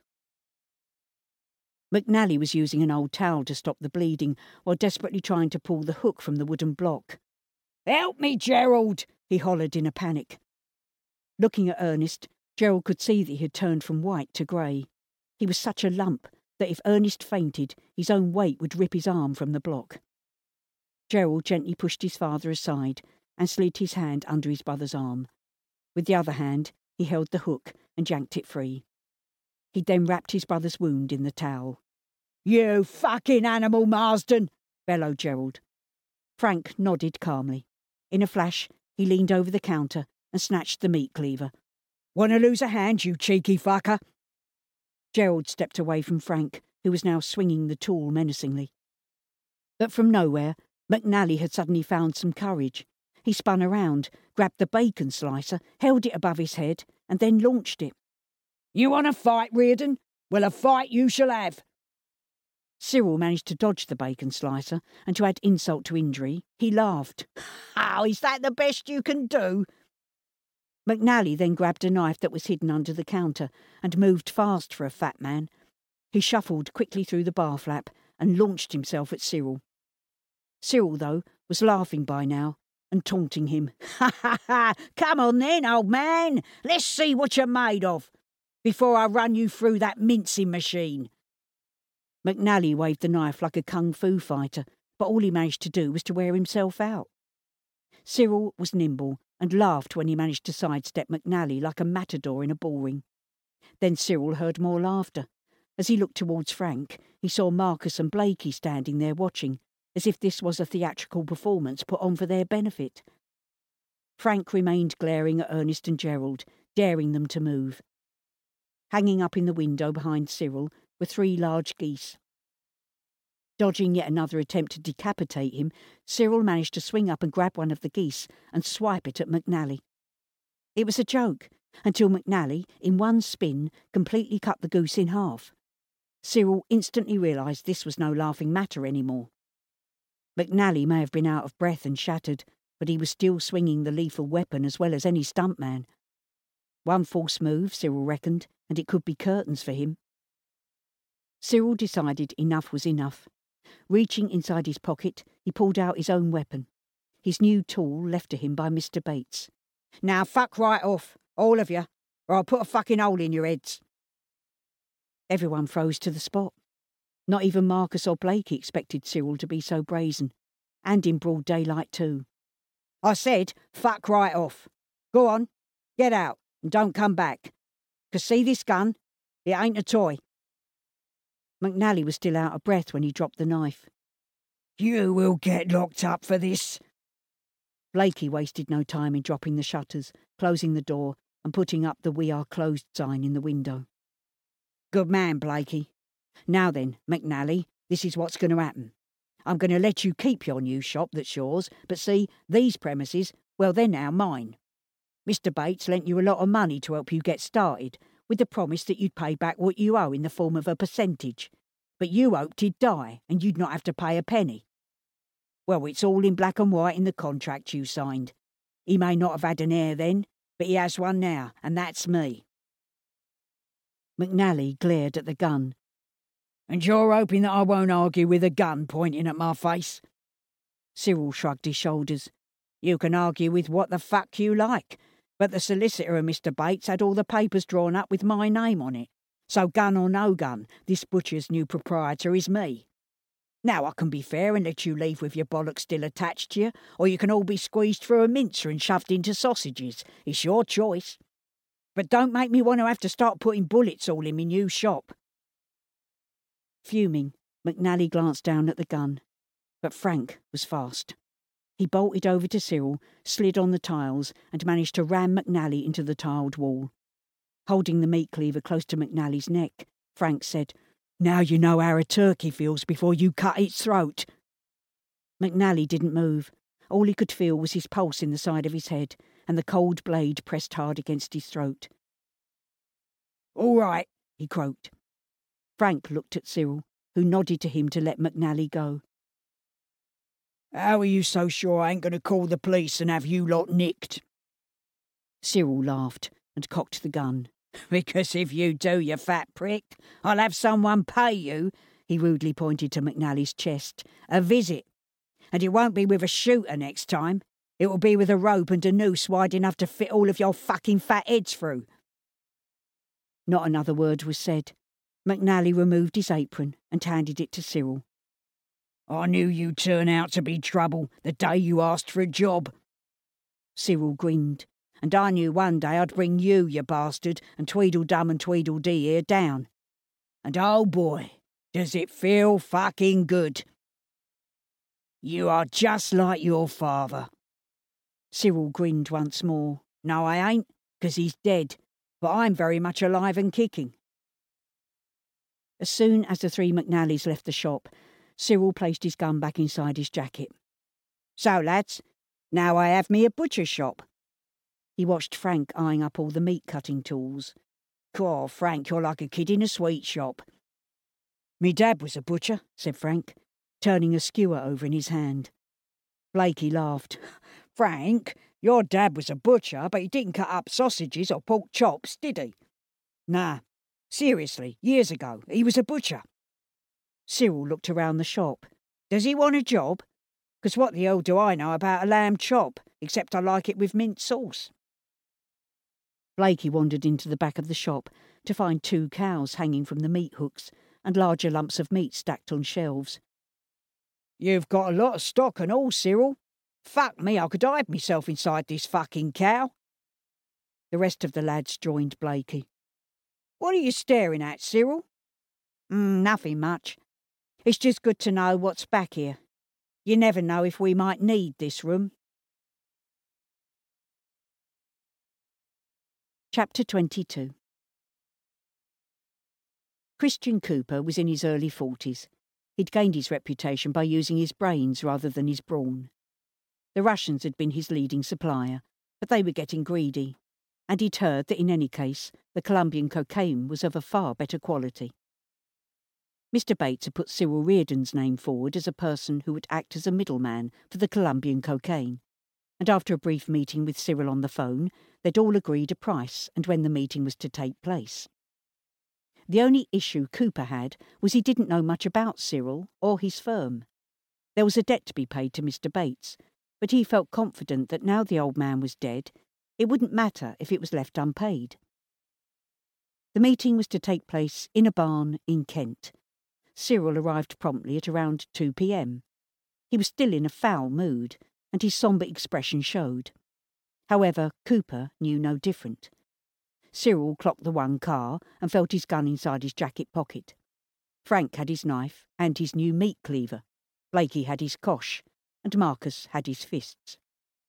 McNally was using an old towel to stop the bleeding while desperately trying to pull the hook from the wooden block. "Help me, Gerald!" he hollered in a panic. Looking at Ernest, Gerald could see that he had turned from white to grey. He was such a lump that if Ernest fainted, his own weight would rip his arm from the block. Gerald gently pushed his father aside and slid his hand under his brother's arm. With the other hand, he held the hook and yanked it free. He then wrapped his brother's wound in the towel. "You fucking animal, Marsden!" bellowed Gerald. Frank nodded calmly. In a flash, he leaned over the counter and snatched the meat cleaver. "Want to lose a hand, you cheeky fucker?" Gerald stepped away from Frank, who was now swinging the tool menacingly. But from nowhere, McNally had suddenly found some courage. He spun around, grabbed the bacon slicer, held it above his head, and then launched it. "You want a fight, Reardon? Well, a fight you shall have." Cyril managed to dodge the bacon slicer, and to add insult to injury, he laughed. "Oh, is that the best you can do?" McNally then grabbed a knife that was hidden under the counter and moved fast for a fat man. He shuffled quickly through the bar flap and launched himself at Cyril. Cyril, though, was laughing by now and taunting him. "Ha ha ha! Come on then, old man! Let's see what you're made of, before I run you through that mincing machine." McNally waved the knife like a kung fu fighter, but all he managed to do was to wear himself out. Cyril was nimble and laughed when he managed to sidestep McNally like a matador in a bullring. Then Cyril heard more laughter. As he looked towards Frank, he saw Marcus and Blakey standing there watching, as if this was a theatrical performance put on for their benefit. Frank remained glaring at Ernest and Gerald, daring them to move. Hanging up in the window behind Cyril were three large geese. Dodging yet another attempt to decapitate him, Cyril managed to swing up and grab one of the geese and swipe it at McNally. It was a joke, until McNally, in one spin, completely cut the goose in half. Cyril instantly realised this was no laughing matter anymore. McNally may have been out of breath and shattered, but he was still swinging the lethal weapon as well as any stuntman. One false move, Cyril reckoned, and it could be curtains for him. Cyril decided enough was enough. Reaching inside his pocket, he pulled out his own weapon, his new tool left to him by Mister Bates. "Now fuck right off, all of you, or I'll put a fucking hole in your heads." Everyone froze to the spot. Not even Marcus or Blakey expected Cyril to be so brazen, and in broad daylight too. "I said fuck right off. Go on, get out, and don't come back. 'Cause see this gun? It ain't a toy." McNally was still out of breath when he dropped the knife. "You will get locked up for this." Blakey wasted no time in dropping the shutters, closing the door, and putting up the "We Are Closed" sign in the window. "Good man, Blakey. Now then, McNally, this is what's going to happen. I'm going to let you keep your new shop that's yours, but see, these premises, well, they're now mine. Mister Bates lent you a lot of money to help you get started, with the promise that you'd pay back what you owe in the form of a percentage. But you hoped he'd die, and you'd not have to pay a penny. Well, it's all in black and white in the contract you signed. He may not have had an heir then, but he has one now, and that's me." McNally glared at the gun. "And you're hoping that I won't argue with a gun pointing at my face?" Cyril shrugged his shoulders. "You can argue with what the fuck you like, but the solicitor of Mister Bates had all the papers drawn up with my name on it. So gun or no gun, this butcher's new proprietor is me. Now I can be fair and let you leave with your bollocks still attached to you, or you can all be squeezed through a mincer and shoved into sausages. It's your choice. But don't make me want to have to start putting bullets all in me new shop." Fuming, McNally glanced down at the gun, but Frank was fast. He bolted over to Cyril, slid on the tiles, and managed to ram McNally into the tiled wall. Holding the meat cleaver close to McNally's neck, Frank said, "Now you know how a turkey feels before you cut its throat." McNally didn't move. All he could feel was his pulse in the side of his head, and the cold blade pressed hard against his throat. "All right," he croaked. Frank looked at Cyril, who nodded to him to let McNally go. "How are you so sure I ain't going to call the police and have you lot nicked?" Cyril laughed and cocked the gun. "Because if you do, you fat prick, I'll have someone pay you," he rudely pointed to McNally's chest, "a visit. And it won't be with a shooter next time. It will be with a rope and a noose wide enough to fit all of your fucking fat heads through." Not another word was said. McNally removed his apron and handed it to Cyril. "I knew you'd turn out to be trouble the day you asked for a job." Cyril grinned. "And I knew one day I'd bring you, you bastard, and Tweedledum and Tweedledee here down. And oh boy, does it feel fucking good. You are just like your father." Cyril grinned once more. "No, I ain't, 'cause he's dead, but I'm very much alive and kicking." As soon as the three McNallys left the shop, Cyril placed his gun back inside his jacket. "So, lads, now I have me a butcher's shop." He watched Frank eyeing up all the meat-cutting tools. "Cool, Frank, you're like a kid in a sweet shop." "Me dad was a butcher," said Frank, turning a skewer over in his hand. Blakey laughed. "Frank, your dad was a butcher, but he didn't cut up sausages or pork chops, did he?" "Nah, seriously, years ago, he was a butcher." Cyril looked around the shop. "Does he want a job? 'Cause what the hell do I know about a lamb chop, except I like it with mint sauce?" Blakey wandered into the back of the shop to find two cows hanging from the meat hooks and larger lumps of meat stacked on shelves. "You've got a lot of stock and all, Cyril. Fuck me, I could hide myself inside this fucking cow." The rest of the lads joined Blakey. "What are you staring at, Cyril?" Mm, nothing much. It's just good to know what's back here. You never know if we might need this room." Chapter twenty-two. Christian Cooper was in his early forties. He'd gained his reputation by using his brains rather than his brawn. The Russians had been his leading supplier, but they were getting greedy, and he'd heard that in any case the Colombian cocaine was of a far better quality. Mister Bates had put Cyril Reardon's name forward as a person who would act as a middleman for the Colombian cocaine, and after a brief meeting with Cyril on the phone, they'd all agreed a price and when the meeting was to take place. The only issue Cooper had was he didn't know much about Cyril or his firm. There was a debt to be paid to Mister Bates, but he felt confident that now the old man was dead, it wouldn't matter if it was left unpaid. The meeting was to take place in a barn in Kent. Cyril arrived promptly at around two p.m. He was still in a foul mood, and his sombre expression showed. However, Cooper knew no different. Cyril clocked the one car and felt his gun inside his jacket pocket. Frank had his knife and his new meat cleaver. Blakey had his cosh, and Marcus had his fists.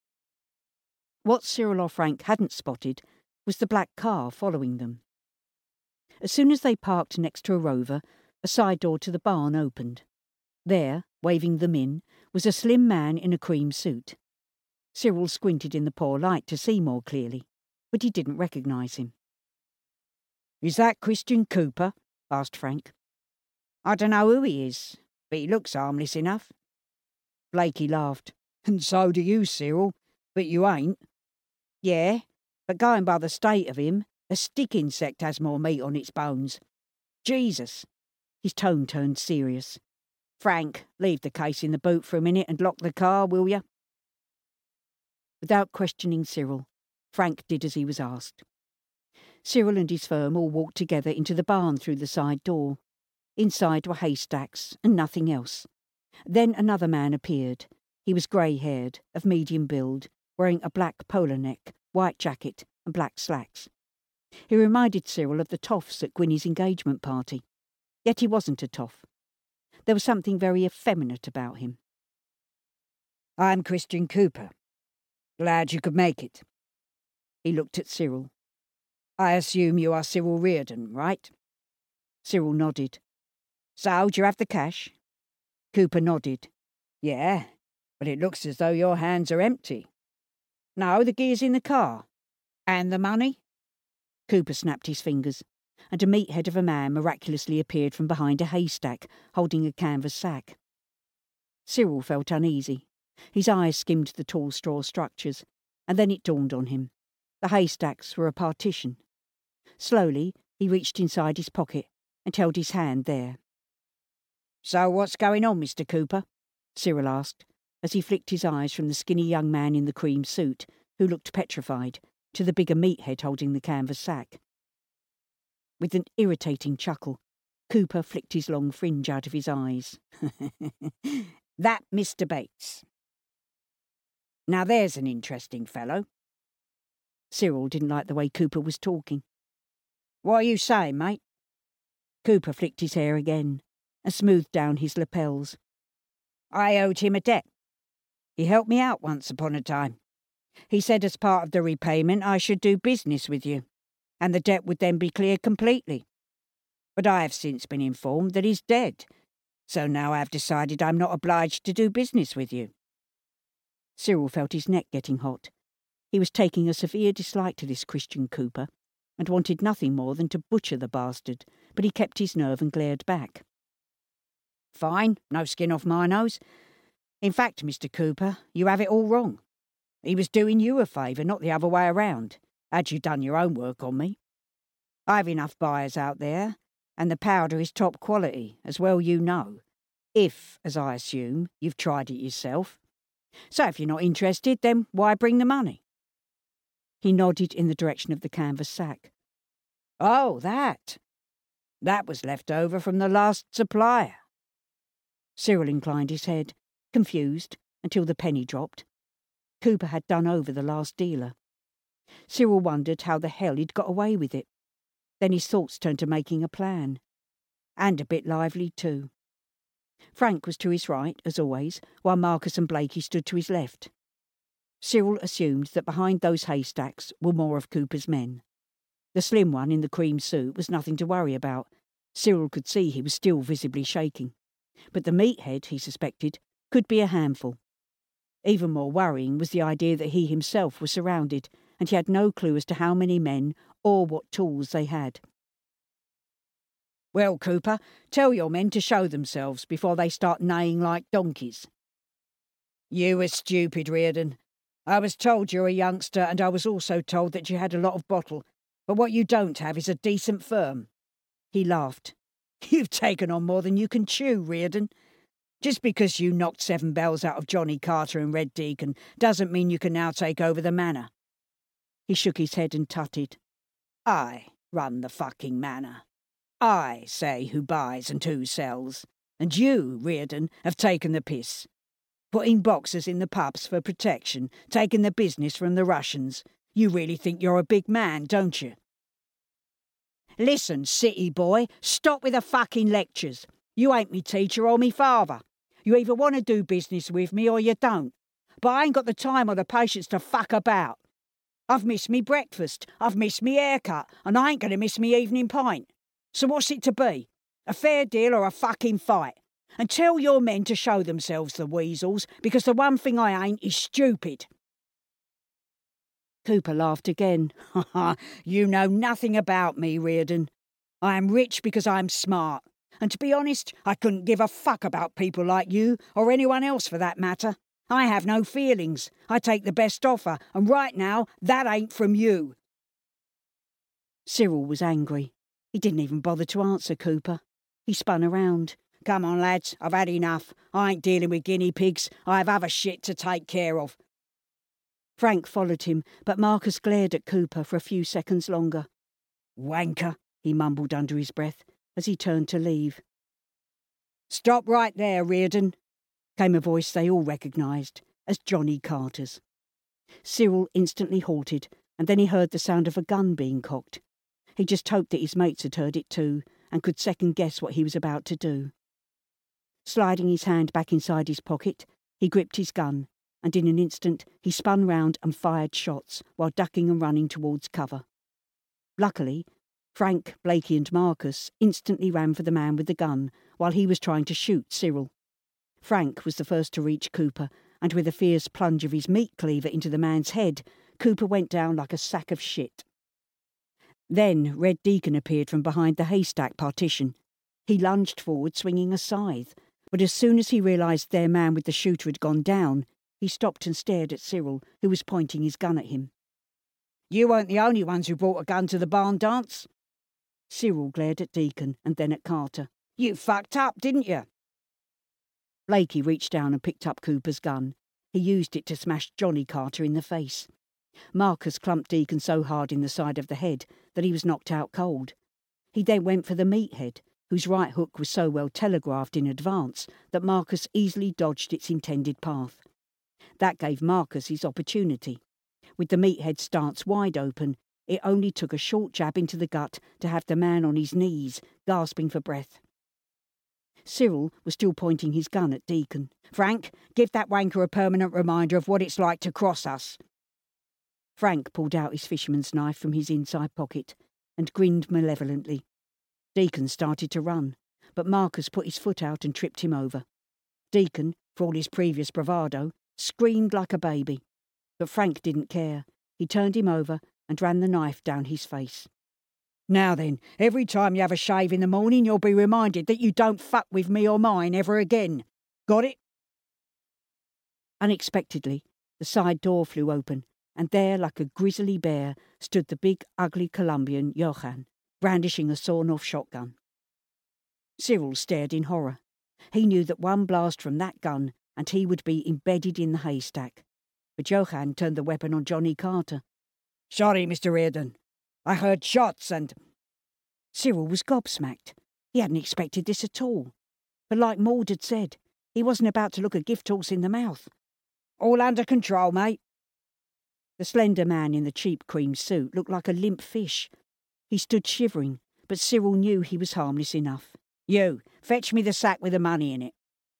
What Cyril or Frank hadn't spotted was the black car following them. As soon as they parked next to a Rover, a side door to the barn opened. There, waving them in, was a slim man in a cream suit. Cyril squinted in the poor light to see more clearly, but he didn't recognise him. "Is that Christian Cooper?" asked Frank. "I don't know who he is, but he looks harmless enough." Blakey laughed. "And so do you, Cyril, but you ain't." "Yeah, but going by the state of him, a stick insect has more meat on its bones. Jesus." His tone turned serious. "Frank, leave the case in the boot for a minute and lock the car, will you?" Without questioning Cyril, Frank did as he was asked. Cyril and his firm all walked together into the barn through the side door. Inside were haystacks and nothing else. Then another man appeared. He was grey-haired, of medium build, wearing a black polo neck, white jacket and black slacks. He reminded Cyril of the toffs at Gwynnie's engagement party. Yet he wasn't a toff. There was something very effeminate about him. I'm Christian Cooper. Glad you could make it. He looked at Cyril. I assume you are Cyril Reardon, right? Cyril nodded. So, do you have the cash? Cooper nodded. Yeah, but it looks as though your hands are empty. No, the gear's in the car. And the money? Cooper snapped his fingers, and a meathead of a man miraculously appeared from behind a haystack, holding a canvas sack. Cyril felt uneasy. His eyes skimmed the tall straw structures, and then it dawned on him. The haystacks were a partition. Slowly, he reached inside his pocket and held his hand there. So what's going on, Mister Cooper? Cyril asked, as he flicked his eyes from the skinny young man in the cream suit, who looked petrified, to the bigger meathead holding the canvas sack. With an irritating chuckle, Cooper flicked his long fringe out of his eyes. That Mister Bates. Now there's an interesting fellow. Cyril didn't like the way Cooper was talking. What are you saying, mate? Cooper flicked his hair again and smoothed down his lapels. I owed him a debt. He helped me out once upon a time. He said as part of the repayment I should do business with you, and the debt would then be cleared completely. But I have since been informed that he's dead, so now I have decided I'm not obliged to do business with you. Cyril felt his neck getting hot. He was taking a severe dislike to this Christian Cooper, and wanted nothing more than to butcher the bastard, but he kept his nerve and glared back. Fine, no skin off my nose. In fact, Mister Cooper, you have it all wrong. He was doing you a favour, not the other way around, had you done your own work on me. I've enough buyers out there, and the powder is top quality, as well you know, if, as I assume, you've tried it yourself. So if you're not interested, then why bring the money? He nodded in the direction of the canvas sack. Oh, that. That was left over from the last supplier. Cyril inclined his head, confused, until the penny dropped. Cooper had done over the last dealer. Cyril wondered how the hell he'd got away with it. Then his thoughts turned to making a plan. And a bit lively too. Frank was to his right, as always, while Marcus and Blakey stood to his left. Cyril assumed that behind those haystacks were more of Cooper's men. The slim one in the cream suit was nothing to worry about. Cyril could see he was still visibly shaking. But the meathead, he suspected, could be a handful. Even more worrying was the idea that he himself was surrounded, and he had no clue as to how many men or what tools they had. Well, Cooper, tell your men to show themselves before they start neighing like donkeys. You were stupid, Reardon. I was told you're a youngster, and I was also told that you had a lot of bottle, but what you don't have is a decent firm. He laughed. You've taken on more than you can chew, Reardon. Just because you knocked seven bells out of Johnny Carter and Red Deacon doesn't mean you can now take over the manor. He shook his head and tutted. I run the fucking manor. I say who buys and who sells. And you, Reardon, have taken the piss. Putting boxers in the pubs for protection, taking the business from the Russians. You really think you're a big man, don't you? Listen, city boy, stop with the fucking lectures. You ain't me teacher or me father. You either want to do business with me or you don't. But I ain't got the time or the patience to fuck about. I've missed me breakfast, I've missed me haircut, and I ain't going to miss me evening pint. So what's it to be? A fair deal or a fucking fight? And tell your men to show themselves, the weasels, because the one thing I ain't is stupid. Cooper laughed again. Ha ha, you know nothing about me, Reardon. I am rich because I am smart. And to be honest, I couldn't give a fuck about people like you, or anyone else for that matter. I have no feelings. I take the best offer, and right now, that ain't from you. Cyril was angry. He didn't even bother to answer Cooper. He spun around. Come on, lads, I've had enough. I ain't dealing with guinea pigs. I have other shit to take care of. Frank followed him, but Marcus glared at Cooper for a few seconds longer. Wanker, he mumbled under his breath as he turned to leave. Stop right there, Reardon, came a voice they all recognised as Johnny Carter's. Cyril instantly halted, and then he heard the sound of a gun being cocked. He just hoped that his mates had heard it too, and could second-guess what he was about to do. Sliding his hand back inside his pocket, he gripped his gun, and in an instant he spun round and fired shots while ducking and running towards cover. Luckily, Frank, Blakey and Marcus instantly ran for the man with the gun while he was trying to shoot Cyril. Frank was the first to reach Cooper, and with a fierce plunge of his meat cleaver into the man's head, Cooper went down like a sack of shit. Then Red Deacon appeared from behind the haystack partition. He lunged forward, swinging a scythe, but as soon as he realised their man with the shooter had gone down, he stopped and stared at Cyril, who was pointing his gun at him. "You weren't the only ones who brought a gun to the barn dance." Cyril glared at Deacon and then at Carter. "You fucked up, didn't you?" Blakey reached down and picked up Cooper's gun. He used it to smash Johnny Carter in the face. Marcus clumped Deacon so hard in the side of the head that he was knocked out cold. He then went for the meathead, whose right hook was so well telegraphed in advance that Marcus easily dodged its intended path. That gave Marcus his opportunity. With the meathead stance wide open, it only took a short jab into the gut to have the man on his knees, gasping for breath. Cyril was still pointing his gun at Deacon. "Frank, give that wanker a permanent reminder of what it's like to cross us." Frank pulled out his fisherman's knife from his inside pocket and grinned malevolently. Deacon started to run, but Marcus put his foot out and tripped him over. Deacon, for all his previous bravado, screamed like a baby. But Frank didn't care. He turned him over and ran the knife down his face. "Now then, every time you have a shave in the morning, you'll be reminded that you don't fuck with me or mine ever again. Got it?" Unexpectedly, the side door flew open, and there, like a grizzly bear, stood the big, ugly Colombian, Johann, brandishing a sawn-off shotgun. Cyril stared in horror. He knew that one blast from that gun and he would be embedded in the haystack. But Johann turned the weapon on Johnny Carter. "Sorry, Mister Reardon. I heard shots and—" Cyril was gobsmacked. He hadn't expected this at all. But like Maud had said, he wasn't about to look a gift horse in the mouth. "All under control, mate." The slender man in the cheap cream suit looked like a limp fish. He stood shivering, but Cyril knew he was harmless enough. "You, fetch me the sack with the money in it."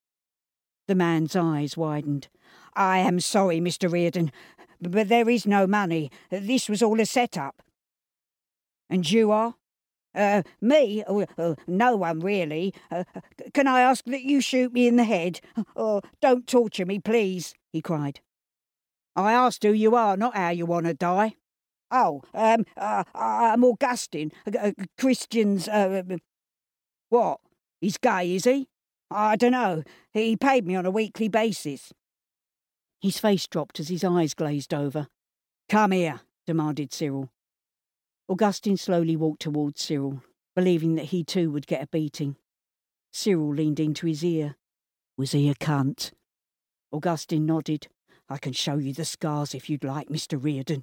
The man's eyes widened. "I am sorry, Mister Reardon, but there is no money. This was all a set-up." "And you are?" Uh, me? Uh, uh, no one, really. Uh, can I ask that you shoot me in the head? Oh, don't torture me, please," he cried. "I asked who you are, not how you want to die." "Oh, um, uh, I'm Augustine, uh, Christian's, uh... What? He's gay, is he? I don't know. He paid me on a weekly basis." His face dropped as his eyes glazed over. "Come here," demanded Cyril. Augustine slowly walked towards Cyril, believing that he too would get a beating. Cyril leaned into his ear. "Was he a cunt?" Augustine nodded. "I can show you the scars if you'd like, Mister Reardon."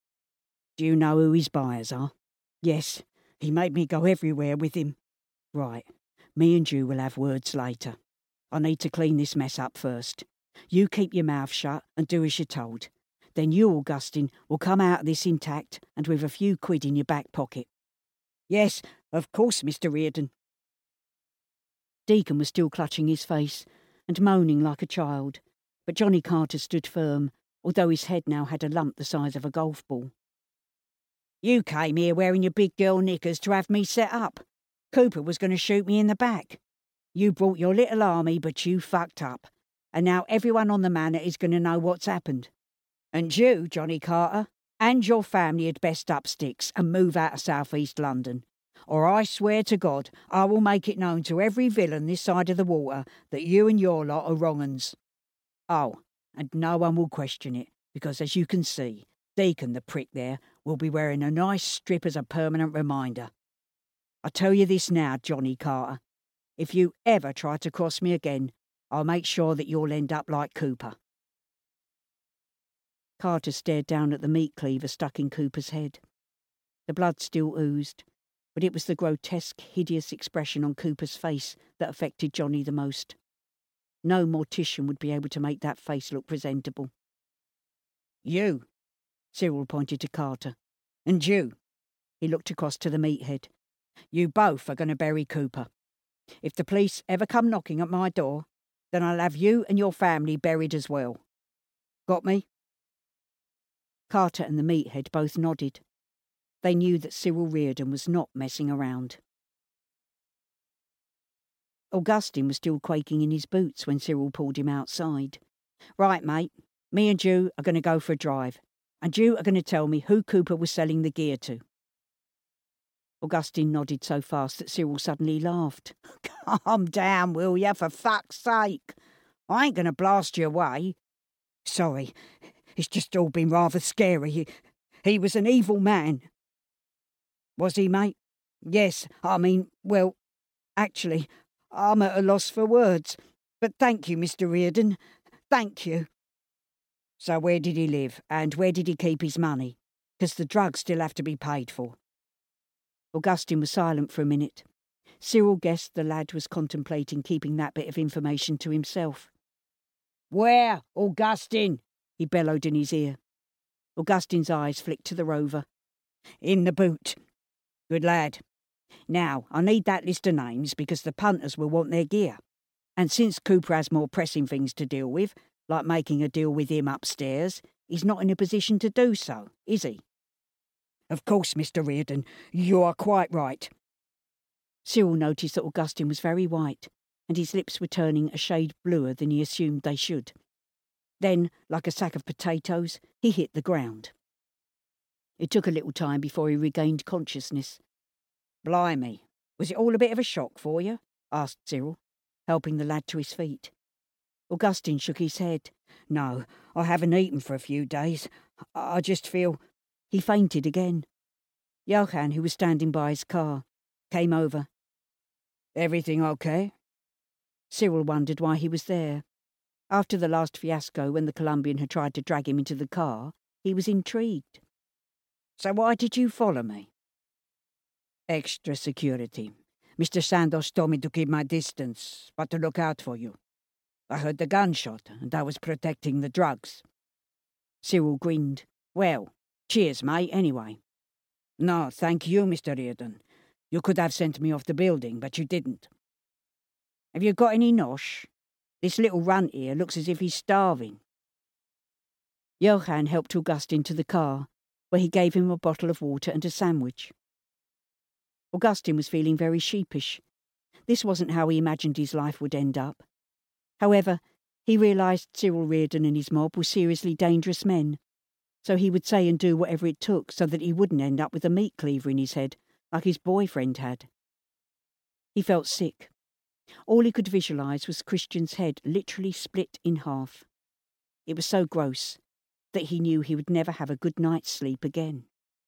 "Do you know who his buyers are?" "Yes. He made me go everywhere with him." "Right. Me and you will have words later. I need to clean this mess up first. You keep your mouth shut and do as you're told. Then you, Augustine, will come out of this intact and with a few quid in your back pocket." "Yes, of course, Mister Reardon." Deacon was still clutching his face and moaning like a child, but Johnny Carter stood firm, although his head now had a lump the size of a golf ball. "You came here wearing your big girl knickers to have me set up. Cooper was going to shoot me in the back. You brought your little army, but you fucked up. And now everyone on the manor is going to know what's happened. And you, Johnny Carter, and your family had best up sticks and move out of South East London. Or I swear to God, I will make it known to every villain this side of the water that you and your lot are wrong uns. Oh, and no one will question it, because as you can see, Deacon the prick there will be wearing a nice strip as a permanent reminder. I tell you this now, Johnny Carter. If you ever try to cross me again, I'll make sure that you'll end up like Cooper." Carter stared down at the meat cleaver stuck in Cooper's head. The blood still oozed, but it was the grotesque, hideous expression on Cooper's face that affected Johnny the most. No mortician would be able to make that face look presentable. "You," Cyril pointed to Carter. "And you," he looked across to the meathead. "You both are going to bury Cooper. If the police ever come knocking at my door, then I'll have you and your family buried as well. Got me?" Carter and the meathead both nodded. They knew that Cyril Reardon was not messing around. Augustine was still quaking in his boots when Cyril pulled him outside. "Right, mate. Me and you are going to go for a drive. And you are going to tell me who Cooper was selling the gear to." Augustine nodded so fast that Cyril suddenly laughed. "Calm down, will ya, for fuck's sake. I ain't going to blast you away. Sorry, it's just all been rather scary. He, he was an evil man." "Was he, mate?" "Yes, I mean, well, actually, I'm at a loss for words. But thank you, Mister Reardon. Thank you." "So where did he live, and where did he keep his money? Because the drugs still have to be paid for." Augustine was silent for a minute. Cyril guessed the lad was contemplating keeping that bit of information to himself. "Where, Augustine?" he bellowed in his ear. Augustine's eyes flicked to the rover. "In the boot." "Good lad. Now, I need that list of names because the punters will want their gear. And since Cooper has more pressing things to deal with, like making a deal with him upstairs, he's not in a position to do so, is he?" "Of course, Mister Reardon. You are quite right." Cyril noticed that Augustine was very white, and his lips were turning a shade bluer than he assumed they should. Then, like a sack of potatoes, he hit the ground. It took a little time before he regained consciousness. "Blimey, was it all a bit of a shock for you?" asked Cyril, helping the lad to his feet. Augustine shook his head. "No, I haven't eaten for a few days. I just feel—" He fainted again. Johann, who was standing by his car, came over. "Everything okay?" Cyril wondered why he was there. After the last fiasco when the Colombian had tried to drag him into the car, he was intrigued. "So why did you follow me?" "Extra security. Mister Sandoz told me to keep my distance, but to look out for you. I heard the gunshot, and I was protecting the drugs." Cyril grinned. "Well, cheers, mate, anyway." "No, thank you, Mister Reardon. You could have sent me off the building, but you didn't. Have you got any nosh? This little runt here looks as if he's starving." Johann helped Augustine to the car, where he gave him a bottle of water and a sandwich. Augustine was feeling very sheepish. This wasn't how he imagined his life would end up. However, he realised Cyril Reardon and his mob were seriously dangerous men, so he would say and do whatever it took so that he wouldn't end up with a meat cleaver in his head, like his boyfriend had. He felt sick. All he could visualise was Christian's head literally split in half. It was so gross that he knew he would never have a good night's sleep again.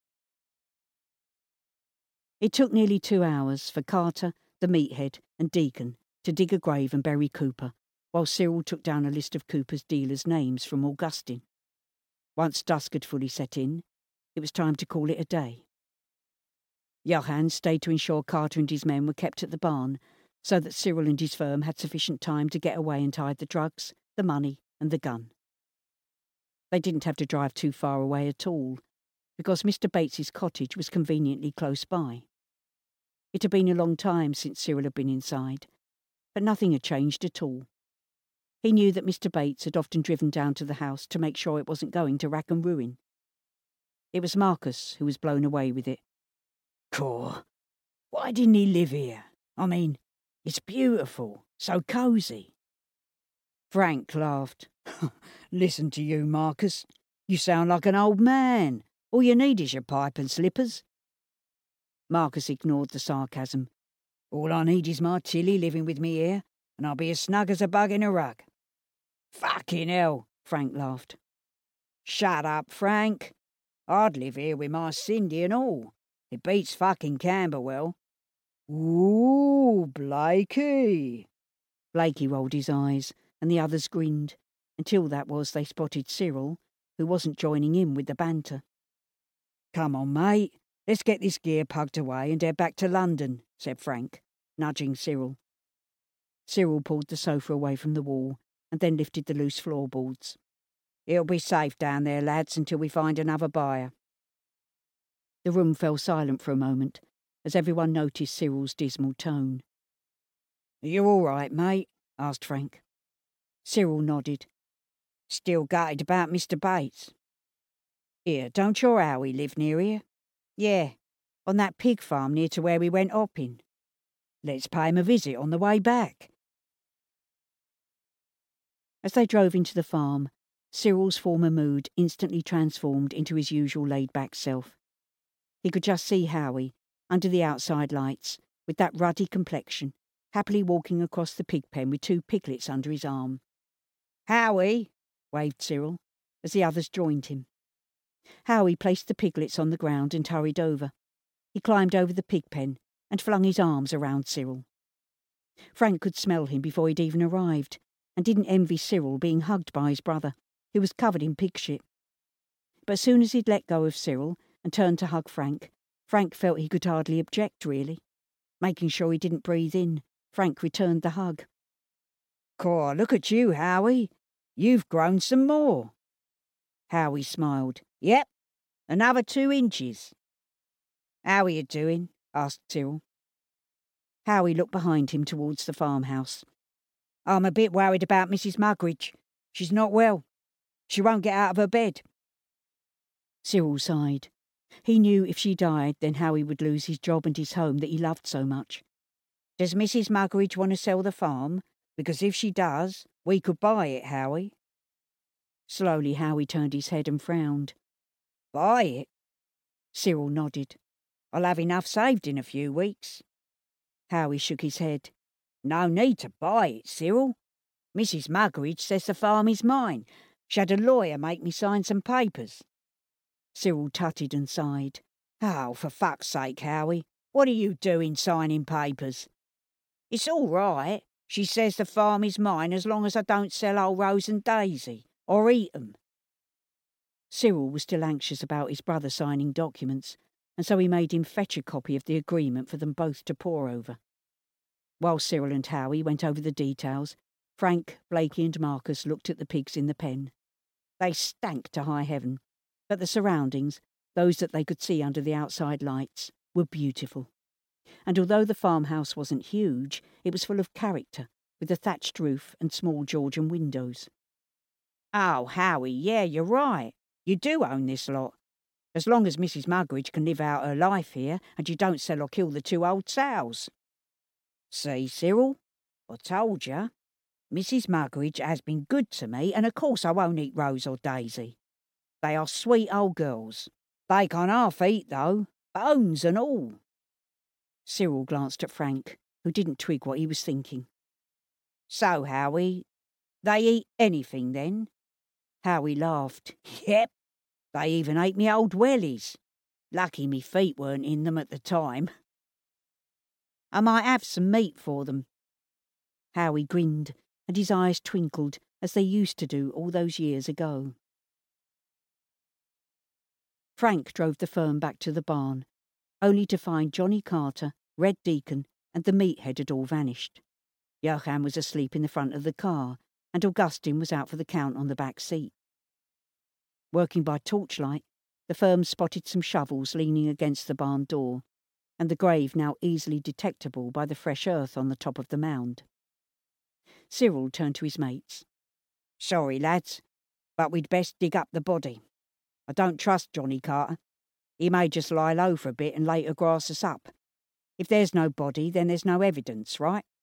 It took nearly two hours for Carter, the meathead, and Deacon to dig a grave and bury Cooper, while Cyril took down a list of Cooper's dealers' names from Augustine. Once dusk had fully set in, it was time to call it a day. Johann stayed to ensure Carter and his men were kept at the barn, so that Cyril and his firm had sufficient time to get away and hide the drugs, the money, and the gun. They didn't have to drive too far away at all, because Mister Bates's cottage was conveniently close by. It had been a long time since Cyril had been inside, but nothing had changed at all. He knew that Mister Bates had often driven down to the house to make sure it wasn't going to rack and ruin. It was Marcus who was blown away with it. "Cool. Why didn't he live here? I mean, it's beautiful, so cosy." Frank laughed. "Listen to you, Marcus. You sound like an old man. All you need is your pipe and slippers." Marcus ignored the sarcasm. "All I need is my Tilly living with me here, and I'll be as snug as a bug in a rug." "Fucking hell," Frank laughed. "Shut up, Frank. I'd live here with my Cindy and all. It beats fucking Camberwell." "Ooh, Blakey." Blakey rolled his eyes, and the others grinned, until that was they spotted Cyril, who wasn't joining in with the banter. "Come on, mate. Let's get this gear pugged away and head back to London," said Frank, nudging Cyril. Cyril pulled the sofa away from the wall and then lifted the loose floorboards. "It'll be safe down there, lads, until we find another buyer." The room fell silent for a moment, as everyone noticed Cyril's dismal tone. "Are you all right, mate?" asked Frank. Cyril nodded. "Still gutted about Mister Bates?" "Here, don't your Howie live near here?" "Yeah, on that pig farm near to where we went hopping." "Let's pay him a visit on the way back." As they drove into the farm, Cyril's former mood instantly transformed into his usual laid-back self. He could just see Howie, under the outside lights, with that ruddy complexion, happily walking across the pig pen with two piglets under his arm. "Howie!" waved Cyril, as the others joined him. Howie placed the piglets on the ground and hurried over. He climbed over the pig pen and flung his arms around Cyril. Frank could smell him before he'd even arrived, and didn't envy Cyril being hugged by his brother, who was covered in pig shit. But as soon as he'd let go of Cyril and turned to hug Frank, Frank felt he could hardly object, really. Making sure he didn't breathe in, Frank returned the hug. "Caw, look at you, Howie. You've grown some more." Howie smiled. "Yep, another two inches." "How are you doing?" asked Cyril. Howie looked behind him towards the farmhouse. "I'm a bit worried about Missus Muggeridge. She's not well. She won't get out of her bed." Cyril sighed. He knew if she died, then Howie would lose his job and his home that he loved so much. "Does Missus Muggeridge want to sell the farm? Because if she does, we could buy it, Howie." Slowly Howie turned his head and frowned. "Buy it?" Cyril nodded. "I'll have enough saved in a few weeks." Howie shook his head. "No need to buy it, Cyril. Missus Muggeridge says the farm is mine. She had a lawyer make me sign some papers." Cyril tutted and sighed. "Oh, for fuck's sake, Howie. What are you doing signing papers?" "It's all right. She says the farm is mine as long as I don't sell old Rose and Daisy, or eat 'em." Cyril was still anxious about his brother signing documents, and so he made him fetch a copy of the agreement for them both to pore over. While Cyril and Howie went over the details, Frank, Blakey and Marcus looked at the pigs in the pen. They stank to high heaven, but the surroundings, those that they could see under the outside lights, were beautiful. And although the farmhouse wasn't huge, it was full of character, with a thatched roof and small Georgian windows. "Oh, Howie, yeah, you're right. You do own this lot. As long as Missus Muggeridge can live out her life here, and you don't sell or kill the two old sows." "See, Cyril, I told you. Missus Muggeridge has been good to me, and of course I won't eat Rose or Daisy. They are sweet old girls. They can't half eat, though, bones and all." Cyril glanced at Frank, who didn't twig what he was thinking. "So, Howie, they eat anything, then?" Howie laughed. "Yep. They even ate me old wellies. Lucky me feet weren't in them at the time." "I might have some meat for them." Howie grinned, and his eyes twinkled as they used to do all those years ago. Frank drove the firm back to the barn, only to find Johnny Carter, Red Deacon, and the meathead had all vanished. Johann was asleep in the front of the car, and Augustine was out for the count on the back seat. Working by torchlight, the firm spotted some shovels leaning against the barn door, and the grave now easily detectable by the fresh earth on the top of the mound. Cyril turned to his mates. "Sorry, lads, but we'd best dig up the body. I don't trust Johnny Carter. He may just lie low for a bit and later grass us up. If there's no body, then there's no evidence, right?"